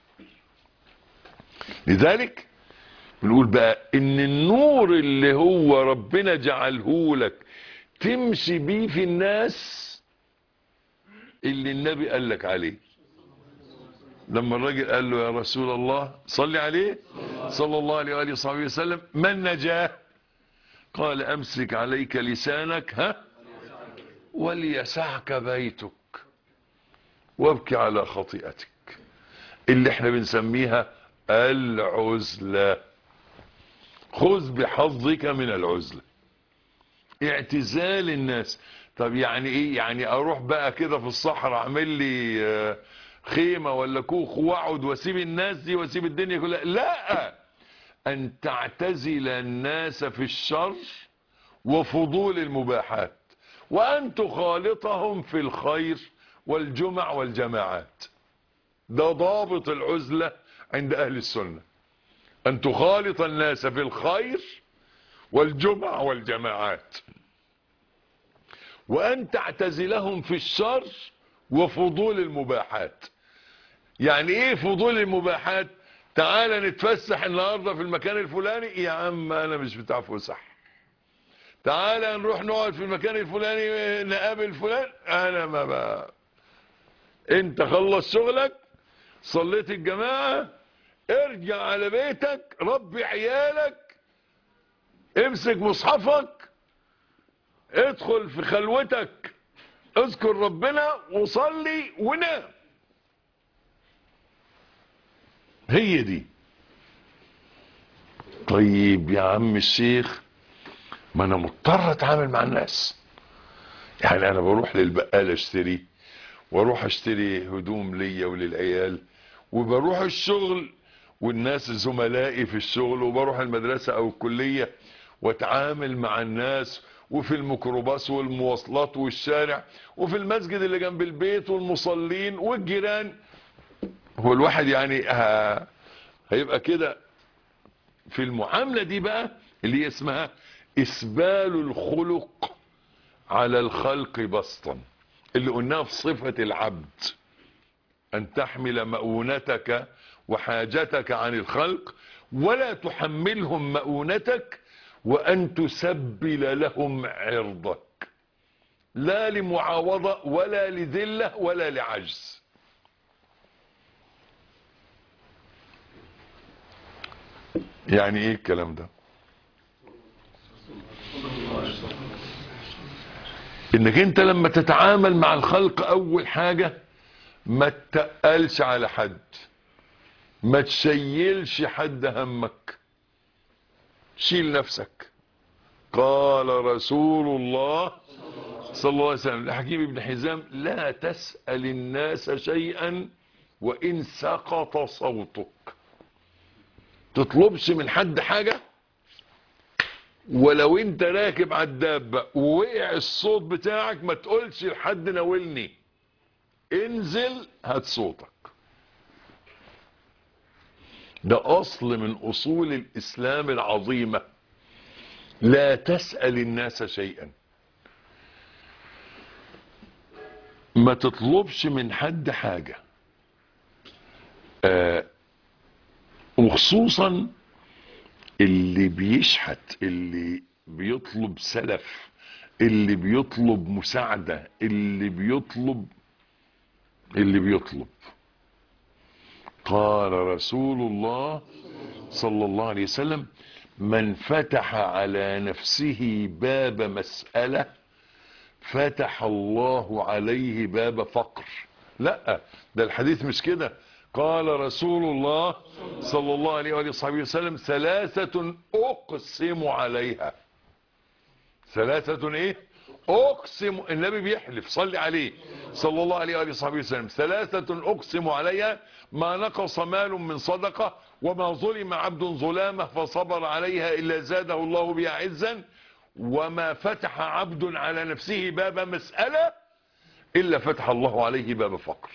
لذلك بنقول بقى ان النور اللي هو ربنا جعله لك تمشي بيه في الناس اللي النبي قال لك عليه. لما الراجل قال له يا رسول الله صلي عليه صلى الله عليه وآله وصحبه وسلم ما النجاة؟ قال امسك عليك لسانك ها وليسعك بيتك وابكي على خطيئتك. اللي احنا بنسميها العزلة. خذ بحظك من العزلة. اعتزال الناس. طب يعني ايه؟ يعني اروح بقى كده في الصحراء اعمل لي خيمة ولا كوخ واقعد واسيب الناس دي واسيب الدنيا كلها؟ لا، ان تعتزل الناس في الشر وفضول المباحات وان تخالطهم في الخير والجمع والجماعات. ده ضابط العزلة عند اهل السنة، ان تخالط الناس في الخير والجمع والجماعات وان تعتزلهم في الشر وفضول المباحات. يعني ايه فضول المباحات؟ تعال نتفسح النهاردة في المكان الفلاني. يا عم انا مش بتاع فسح. تعالى نروح نقعد في المكان الفلاني نقابل فلان، انا ما بقى. انت خلص شغلك، صليت الجماعة، ارجع على بيتك، ربي عيالك، امسك مصحفك، ادخل في خلوتك، اذكر ربنا وصلي ونام. هي دي. طيب يا عم الشيخ، ما انا مضطر اتعامل مع الناس. يعني انا بروح للبقال اشتري، واروح اشتري هدوم ليا وللعيال، وبروح الشغل والناس زملائي في الشغل، وبروح المدرسة او الكلية واتعامل مع الناس، وفي الميكروباص والمواصلات والشارع، وفي المسجد اللي جنب البيت والمصلين والجيران. هو الواحد يعني ها هيبقى كده في المعاملة دي بقى اللي اسمها اسبال الخلق على الخلق بسطا، اللي قلناها في صفة العبد، ان تحمل مؤونتك وحاجتك عن الخلق ولا تحملهم مؤونتك، وان تسبل لهم عرضك، لا لمعاوضة ولا لذلة ولا لعجز. يعني ايه الكلام ده؟ انك انت لما تتعامل مع الخلق اول حاجة ما تتقلش على حد، ما تشيلش حد همك، شيل نفسك. قال رسول الله صلى الله عليه وسلم لحكيم بن حزام: لا تسأل الناس شيئا وإن سقط صوتك. تطلبش من حد حاجة ولو انت راكب على الدابة ووقع الصوت بتاعك، ما تقولش لحد ناولني، انزل هات صوتك. ده اصل من اصول الاسلام العظيمة. لا تسأل الناس شيئا، ما تطلبش من حد حاجة. آه وخصوصا اللي بيشحت، اللي بيطلب سلف، اللي بيطلب مساعدة، اللي بيطلب اللي بيطلب قال رسول الله صلى الله عليه وسلم: من فتح على نفسه باب مسألة فتح الله عليه باب فقر. لا، ده الحديث مش كده. قال رسول الله صلى الله عليه وآله وصحبه وسلم: ثلاثة أقسم عليها. ثلاثة ايه؟ أقسم. النبي بيحلف، صلي عليه صلى الله عليه وآله وصحبه وسلم: ثلاثة أقسم عليها ما نقص مال من صدقة، وما ظلم عبد ظلامة فصبر عليها إلا زاده الله بها عزا، وما فتح عبد على نفسه باب مسألة إلا فتح الله عليه باب فقر.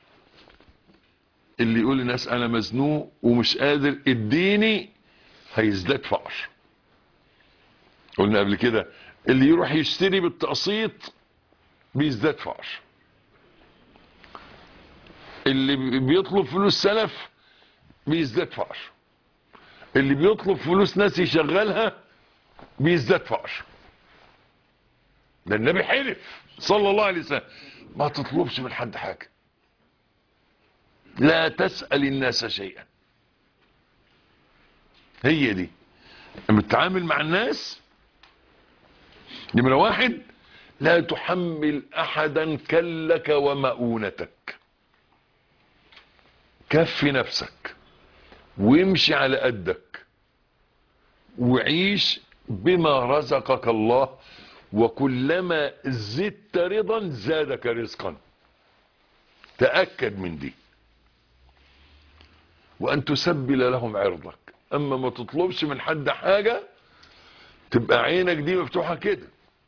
اللي يقول للناس أنا مزنوق ومش قادر اديني، هيزداد فقر. قلنا قبل كده اللي يروح يشتري بالتقسيط بيزداد فقر. اللي بيطلب فلوس سلف بيزداد فقر. اللي بيطلب فلوس ناس يشغلها بيزداد فقر. ده النبي حلف صلى الله عليه وسلم: ما تطلبش من حد حاجة، لا تسأل الناس شيئا. هي دي لما تتعامل مع الناس. نمرة واحد: لا تحمل احدا كلك ومؤونتك. كفي نفسك وامشي على قدك وعيش بما رزقك الله، وكلما زدت رضا زادك رزقا. تأكد من دي. وأن تسبل لهم عرضك. أما ما تطلبش من حد حاجة تبقى عينك دي مفتوحة كده.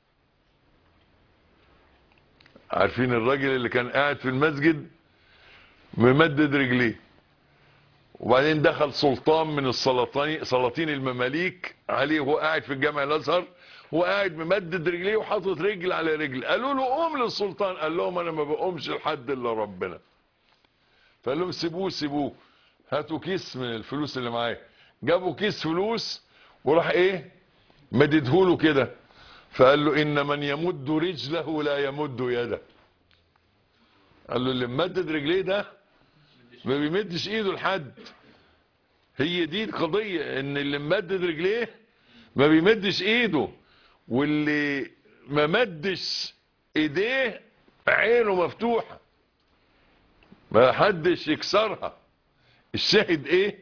عارفين الراجل اللي كان قاعد في المسجد ممدد رجليه، وبعدين دخل سلطان من السلاطين سلاطين المماليك عليه وهو قاعد في الجامع الازهر، هو قاعد ممدد رجليه وحاطط رجل على رجل. قالوا له قوم للسلطان، قال لهم انا ما بقومش لحد الا ربنا. فقال لهم سيبوه سيبوه، هاتوا كيس من الفلوس اللي معايا. جابوا كيس فلوس وراح ايه مددهوله كده، فقال له ان من يمد رجله لا يمد يده. قال له اللي ممدد رجليه ده ما بيمدش ايده لحد. هي دي القضية، ان اللي ممدد رجليه ما بيمدش ايده، واللي ما مدش ايديه عينه مفتوحة ما حدش يكسرها. الشاهد ايه؟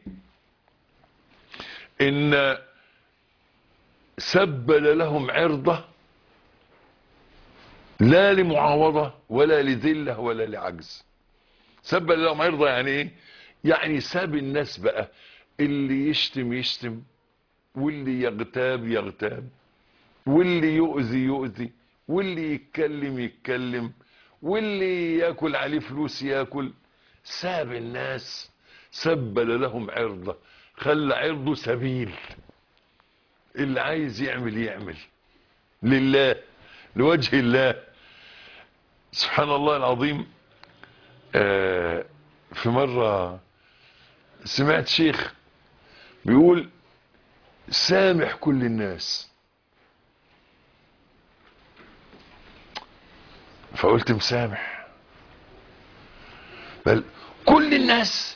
ان سبل لهم عرضة لا لمعاوضة ولا لذلة ولا لعجز. سبل لهم عرضة يعني ايه؟ يعني ساب الناس بقى اللي يشتم يشتم، واللي يغتاب يغتاب، واللي يؤذي يؤذي، واللي يتكلم يتكلم، واللي ياكل عليه فلوس ياكل. ساب الناس، سبل لهم عرضة، خلى عرضه سبيل. اللي عايز يعمل يعمل لله، لوجه الله. سبحان الله العظيم. آه في مرة سمعت شيخ بيقول سامح كل الناس، فقلت مسامح بل كل الناس،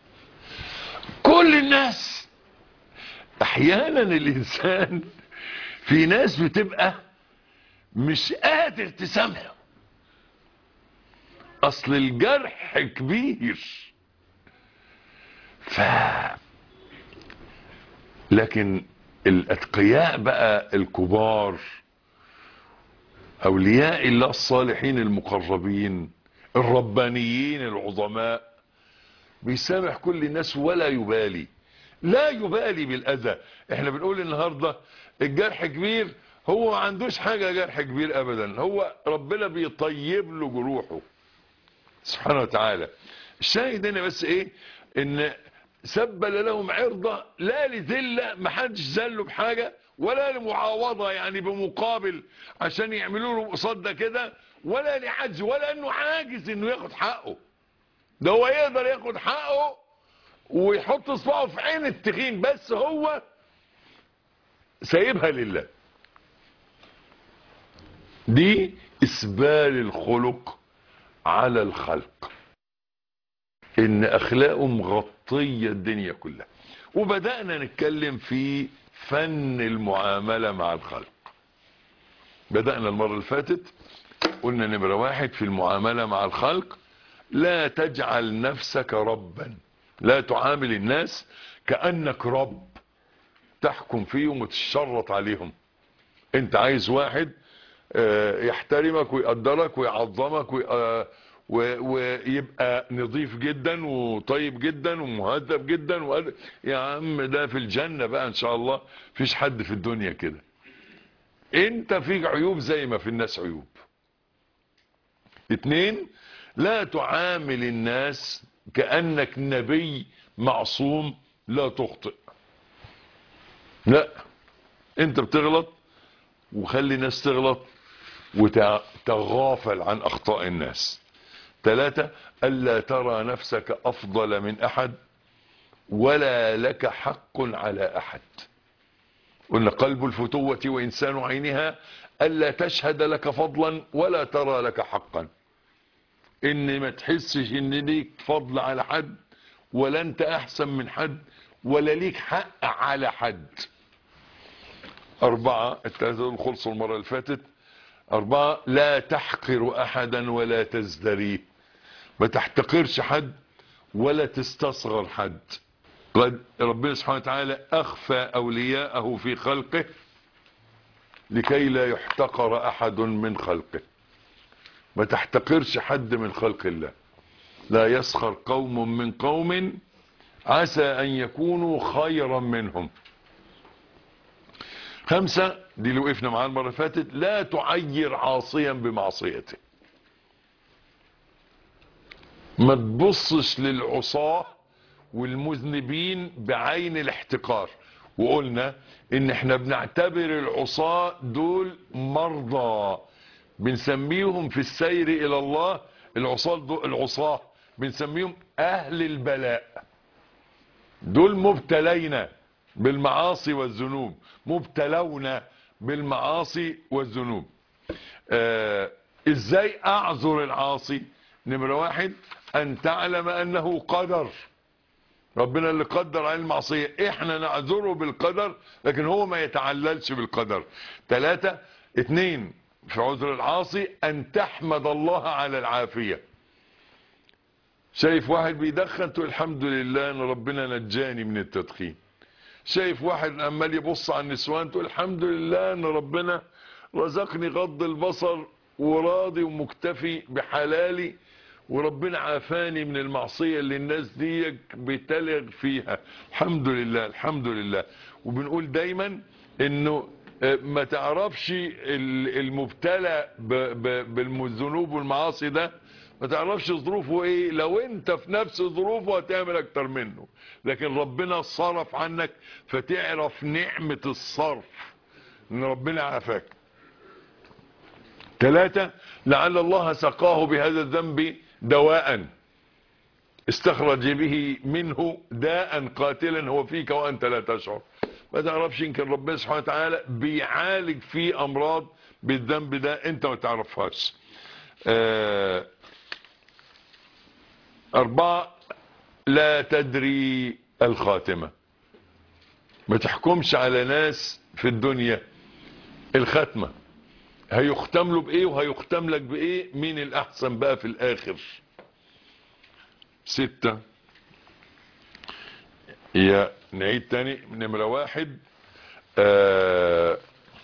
كل الناس. احيانا الانسان في ناس بتبقى مش قادر تسامحه، اصل الجرح كبير. ف لكن الاتقياء بقى الكبار، اولياء الله الصالحين المقربين الربانيين العظماء، بيسامح كل الناس ولا يبالي، لا يبالي بالاذى. احنا بنقول النهارده الجرح كبير، هو ما عندوش حاجه جرح كبير ابدا، هو ربنا بيطيب له جروحه سبحانه وتعالى. الشاهد هنا بس ايه؟ ان سبل لهم عرضة لا لذلة، ما حدش ذله بحاجة، ولا لمعاوضة يعني بمقابل عشان يعملوا له قصاد ده كده، ولا لعجز، ولا انه عاجز انه ياخد حقه. ده هو يقدر ياخد حقه ويحط اصبعه في عين التخين، بس هو سايبها لله. دي اسبال الخلق على الخلق، ان اخلاقه مغطية الدنيا كلها. وبدأنا نتكلم في فن المعاملة مع الخلق. بدأنا المرة اللي فاتت قلنا نمرة واحد في المعاملة مع الخلق، لا تجعل نفسك ربا، لا تعامل الناس كأنك رب تحكم فيهم وتشرط عليهم. انت عايز واحد يحترمك ويقدرك ويعظمك ويبقى نظيف جدا وطيب جدا ومهذب جدا وقد... يا عم ده في الجنة بقى ان شاء الله، فيش حد في الدنيا كده. انت فيك عيوب زي ما في الناس عيوب. اتنين، لا تعامل الناس كأنك نبي معصوم لا تخطئ. لا، انت بتغلط وخلي الناس تغلط وتغافل عن اخطاء الناس. ثلاثة، ألا ترى نفسك أفضل من أحد ولا لك حق على أحد. قلنا قلب الفتوة وإنسان عينها ألا تشهد لك فضلا ولا ترى لك حقا، إن ما تحسش إن ليك فضل على حد، ولا أنت أحسن من حد، ولا ليك حق على حد. أربعة، الثلاثة دول خلصوا المرة اللي فاتت. أربعة، لا تحقر أحدا ولا تزدريه، ما تحتقرش حد ولا تستصغر حد. ربنا سبحانه وتعالى أخفى أولياءه في خلقه لكي لا يحتقر أحد من خلقه. ما تحتقرش حد من خلق الله. لا يسخر قوم من قوم عسى أن يكونوا خيرا منهم. خمسة، دي اللي وقفنا معاها المرة اللي فاتت، لا تعير عاصيا بمعصيته. ما تبصش للعصاة والمذنبين بعين الاحتقار. وقلنا ان احنا بنعتبر العصاة دول مرضى، بنسميهم في السير الى الله العصاة العصاة بنسميهم اهل البلاء. دول مبتلين بالمعاصي والذنوب، مبتلون بالمعاصي والذنوب. آه ازاي اعذر العاصي؟ نمرة واحد، ان تعلم انه قدر، ربنا اللي قدر على المعصية، احنا نعذره بالقدر لكن هو ما يتعللش بالقدر. ثلاثة اتنين في عذر العاصي، ان تحمد الله على العافية. شايف واحد بيدخن تقول الحمد لله ان ربنا نجاني من التدخين. شايف واحد عمال يبص على النسوان تقول الحمد لله ان ربنا رزقني غض البصر وراضي ومكتفي بحلالي وربنا عافاني من المعصية اللي الناس دي بتلغ فيها. الحمد لله الحمد لله. وبنقول دايما انه ما تعرفش المبتلى بالذنوب والمعاصي ده ما تعرفش ظروفه ايه، لو انت في نفس ظروفه هتعمل اكتر منه، لكن ربنا صرف عنك فتعرف نعمة الصرف ان ربنا عافاك. ثلاثة، لعل الله سقاه بهذا الذنب دواء استخرج به منه داء قاتلا هو فيك وانت لا تشعر. ما تعرفش يمكن ربنا سبحانه وتعالى بيعالج فيه امراض بالذنب ده انت ما تعرفهاش. آه اربعة، لا تدري الخاتمة. ما تحكمش على ناس في الدنيا الختمة، هيختم له بايه وهيختم لك بايه، مين الاحسن بقى في الاخر. ستة، يا نعيد تاني. نمرة واحد، آه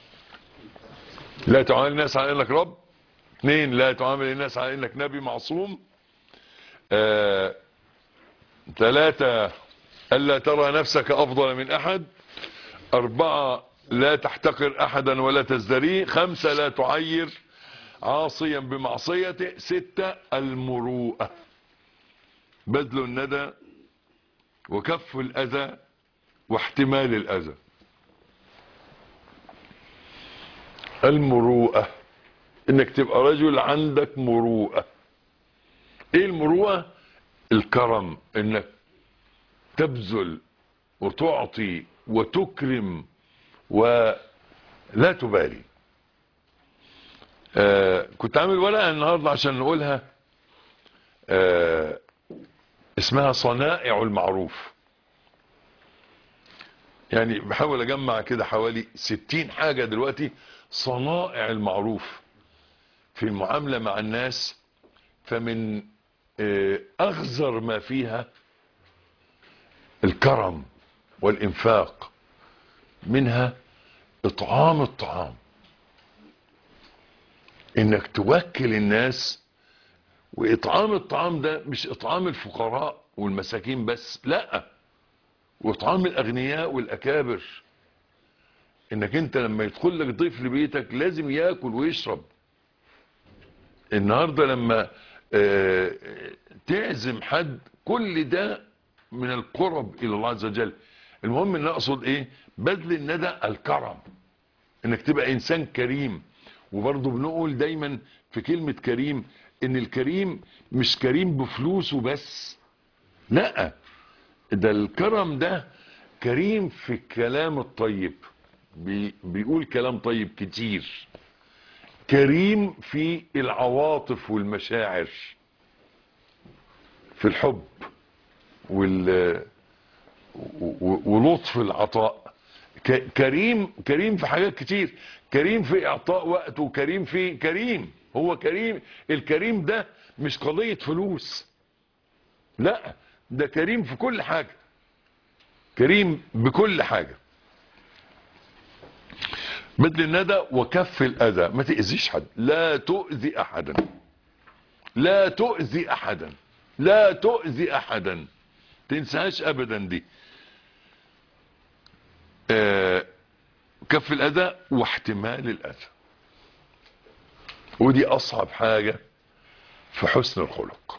لا تعامل الناس على انك رب. اثنين، لا تعامل الناس على انك نبي معصوم. آه ثلاثة، الا ترى نفسك افضل من احد. اربعة، لا تحتقر احدا ولا تزدريه. خمسة، لا تعير عاصيا بمعصيته. ستة، المروءة، بذل الندى وكف الاذى واحتمال الاذى. المروءة انك تبقى رجل عندك مروءة. ايه المروءة؟ الكرم، انك تبذل وتعطي وتكرم ولا تبالي. آه كنت عامل ورقة النهاردة عشان نقولها، آه اسمها صنائع المعروف. يعني بحاول اجمع كده حوالي ستين حاجة دلوقتي صنائع المعروف في المعاملة مع الناس. فمن آه اغزر ما فيها الكرم والانفاق، منها اطعام الطعام، انك توكل الناس. واطعام الطعام ده مش اطعام الفقراء والمساكين بس، لا، واطعام الاغنياء والاكابر. انك انت لما يدخل لك ضيف لبيتك لازم ياكل ويشرب. النهاردة لما اه تعزم حد، كل ده من القرب الى الله عز وجل. المهم ان اقصد ايه؟ بذل الندى، الكرم، انك تبقى انسان كريم. وبرضه بنقول دايما في كلمة كريم ان الكريم مش كريم بفلوسه بس، لا، ده الكرم ده كريم في الكلام الطيب، بي بيقول كلام طيب كتير. كريم في العواطف والمشاعر، في الحب وال ولطف العطاء. كريم كريم في حاجات كتير. كريم في اعطاء وقته، كريم في كريم هو كريم. الكريم ده مش قضية فلوس، لا، ده كريم في كل حاجة، كريم بكل حاجة. بذل الندى وكف الاذى، ما تأذيش حد، لا تؤذي احدا، لا تؤذي احدا، لا تؤذي احدا، تنساش ابدا دي. آه كف الاذى واحتمال الاذى، ودي اصعب حاجة في حسن الخلق،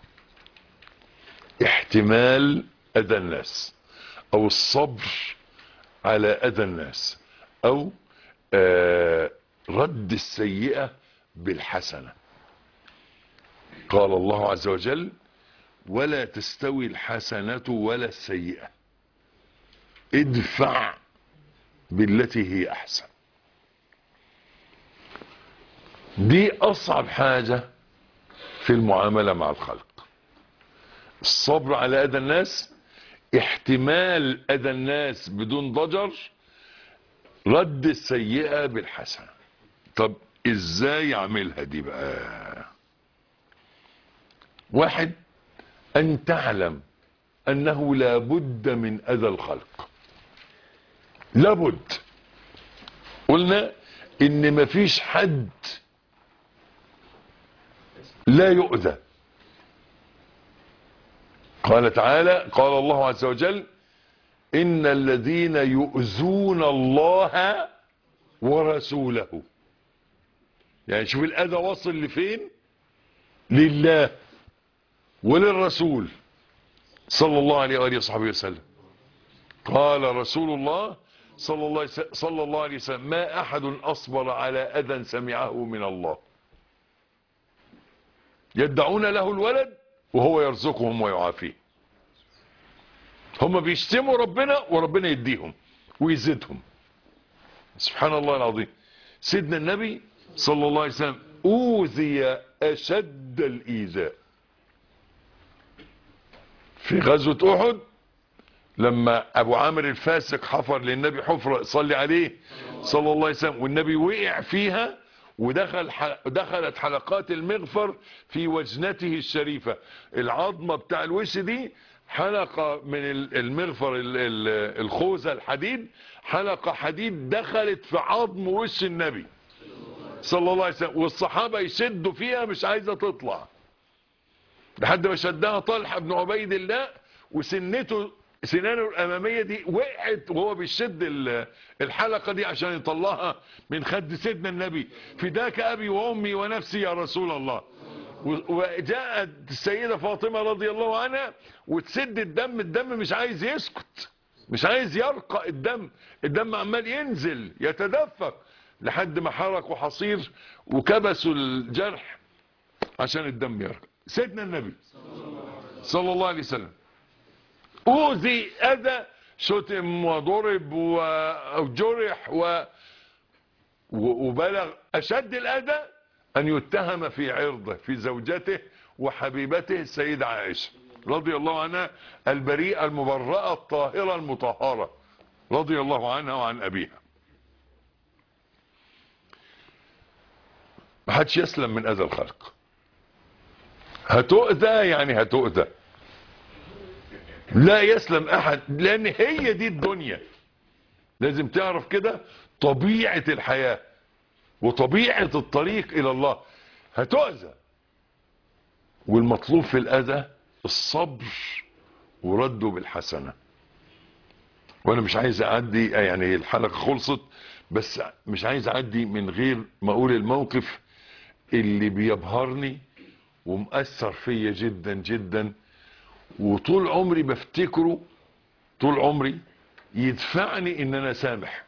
احتمال اذى الناس او الصبر على اذى الناس، او آه رد السيئة بالحسنة. قال الله عز وجل: ولا تستوي الحسنة ولا السيئة، ادفع بالتي هي احسن. دي اصعب حاجة في المعاملة مع الخلق، الصبر على اذى الناس، احتمال اذى الناس بدون ضجر، رد السيئة بالحسنة. طب ازاي اعملها دي بقى؟ واحد، ان تعلم انه لا بد من اذى الخلق، لابد. قلنا ان مفيش حد لا يؤذى. قال تعالى، قال الله عز وجل: ان الذين يؤذون الله ورسوله. يعني شوف الاذى وصل لفين، لله وللرسول صلى الله عليه وآله وصحبه وسلم. قال رسول الله صلى الله صلى الله عليه وسلم: ما احد اصبر على اذى سمعه من الله يدعون له الولد وهو يرزقهم ويعافيه. هم بيشتموا ربنا وربنا يديهم ويزيدهم، سبحان الله العظيم. سيدنا النبي صلى الله عليه وسلم اوذي اشد الايذاء في غزوة احد، لما ابو عامر الفاسق حفر للنبي حفرة صلي عليه صلى الله عليه وسلم، والنبي وقع فيها ودخل دخلت حلقات المغفر في وجنته الشريفة. العظمة بتاع الوش دي حلقة من المغفر، الخوذة الحديد، حلقة حديد دخلت في عظم وش النبي صلى الله عليه وسلم، والصحابة يشدوا فيها مش عايزة تطلع، لحد ما شدها طلحة بن عبيد الله، وسنته سنانه الامامية دي وقعت وهو بيشد الحلقة دي عشان يطلعها من خد سيدنا النبي. فداك ابي وامي ونفسي يا رسول الله. وجاءت السيدة فاطمة رضي الله عنها وتسد الدم، الدم مش عايز يسكت، مش عايز يرقى، الدم الدم عمال ينزل يتدفق، لحد ما حرقوا حصير وكبسوا الجرح عشان الدم يرقى. سيدنا النبي صلى الله عليه وسلم اوذي اذى، شتم وضرب وجرح و... وبلغ اشد الاذى ان يتهم في عرضه، في زوجته وحبيبته السيدة عائشة رضي الله عنها، البريئة المبرأة الطاهرة المطهرة رضي الله عنها وعن ابيها. ما حدش يسلم من اذى الخلق. هتؤذى يعني هتؤذى، لا يسلم احد، لان هي دي الدنيا. لازم تعرف كده طبيعة الحياة وطبيعة الطريق الى الله. هتؤذى، والمطلوب في الاذى الصبر ورده بالحسنة. وانا مش عايز اعدي، يعني الحلقة خلصت بس مش عايز اعدي من غير ما اقول الموقف اللي بيبهرني ومؤثر فيا جدا جدا، وطول عمري بفتكره، طول عمري يدفعني ان انا سامح.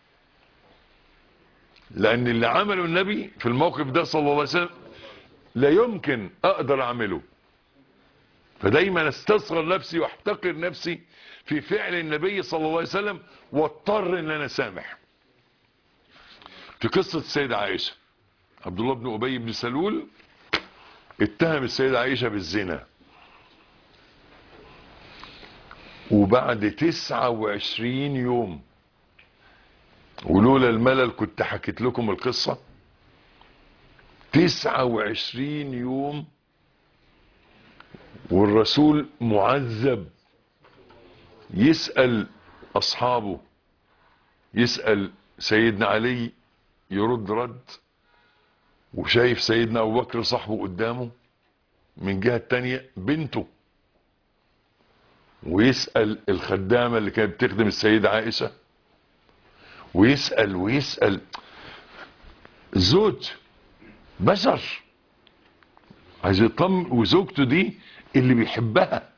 لان اللي عمله النبي في الموقف ده صلى الله عليه وسلم لا يمكن اقدر اعمله، فدايما استصغر نفسي واحتقر نفسي في فعل النبي صلى الله عليه وسلم، واضطر ان انا سامح. في قصة السيدة عائشة، عبد الله بن ابي بن سلول اتهم السيدة عائشة بالزنا، وبعد تسعة وعشرين يوم، ولولا الملل كنت حكيت لكم القصة، تسعة وعشرين يوم والرسول معذب، يسأل اصحابه، يسأل سيدنا علي يرد رد، وشايف سيدنا ابو بكر صاحبه قدامه من جهة تانية بنته، ويسأل الخدامة اللي كانت بتخدم السيدة عائشة، ويسأل ويسأل زوج بشر عايز يطمن، وزوجته دي اللي بيحبها.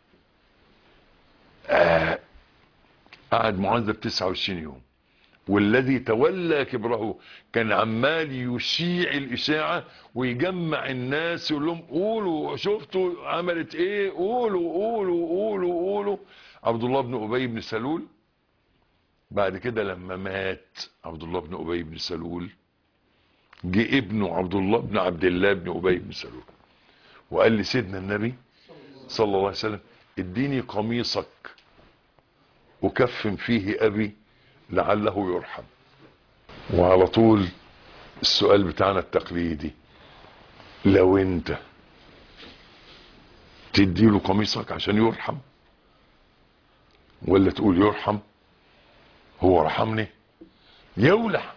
آه قعد معذب تسعة وعشرين يوم، والذي تولى كبره كان عمال يشيع الاشاعة ويجمع الناس يقول لهم قولوا شفتوا عملت ايه، قولوا قولوا قولوا قولوا. عبد الله بن ابي بن سلول بعد كده لما مات عبد الله بن ابي بن سلول جه ابنه عبد الله بن عبد الله بن ابي بن سلول وقال لي سيدنا النبي صلى الله عليه وسلم اديني قميصك اكفن فيه ابي لعله يرحم. وعلى طول السؤال بتاعنا التقليدي، لو انت تديله قميصك عشان يرحم ولا تقول يرحم هو رحمني يولع؟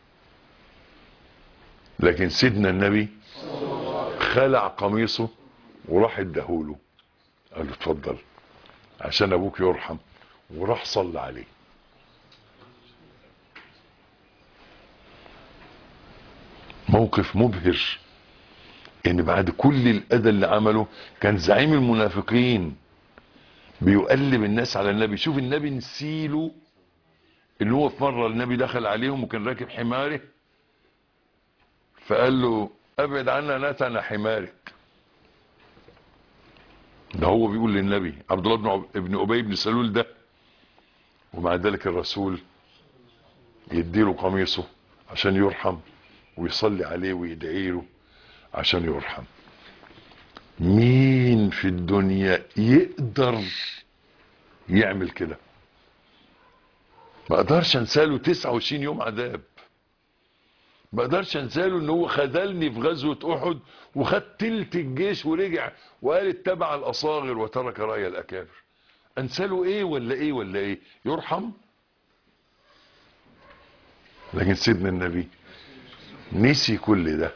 لكن سيدنا النبي خلع قميصه وراح اداهوله، قال له اتفضل عشان ابوك يرحم، وراح صلى عليه. موقف مبهر ان بعد كل الاذى اللي عمله كان زعيم المنافقين بيقلب الناس على النبي. شوف النبي نسيله اللي هو في مره النبي دخل عليهم وكان راكب حماره فقال له ابعد عنا نتن حمارك. ده هو بيقول للنبي عبد الله بن ابن ابي بن سلول ده، ومع ذلك الرسول يديله قميصه عشان يرحم ويصلي عليه ويدعي له عشان يرحم. مين في الدنيا يقدر يعمل كده؟ ما اقدرش انساله تسعة وعشرين يوم عذاب، ما اقدرش انساله ان هو خذلني في غزوة احد وخد تلت الجيش ورجع وقال اتبع الاصاغر وترك رأي الاكابر. انساله ايه ولا ايه ولا ايه؟ يرحم؟ لكن سيدنا النبي نسي كل ده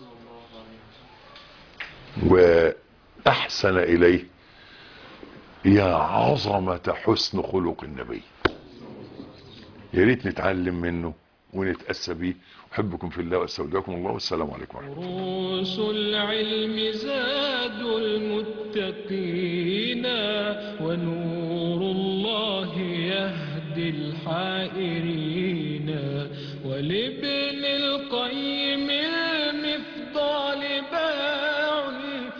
واحسن اليه. يا عظمة حسن خلق النبي، يا ريت نتعلم منه ونتأسى بيه. احبكم في الله واستودعكم الله، والسلام عليكم ورحمة الله. دروس العلم زاد المتقين ونور الله يهدي الحائرين. ولابن القيم المفضال باع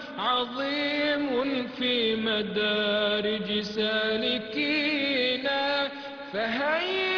عظيم في مدارج سالكين. فهيا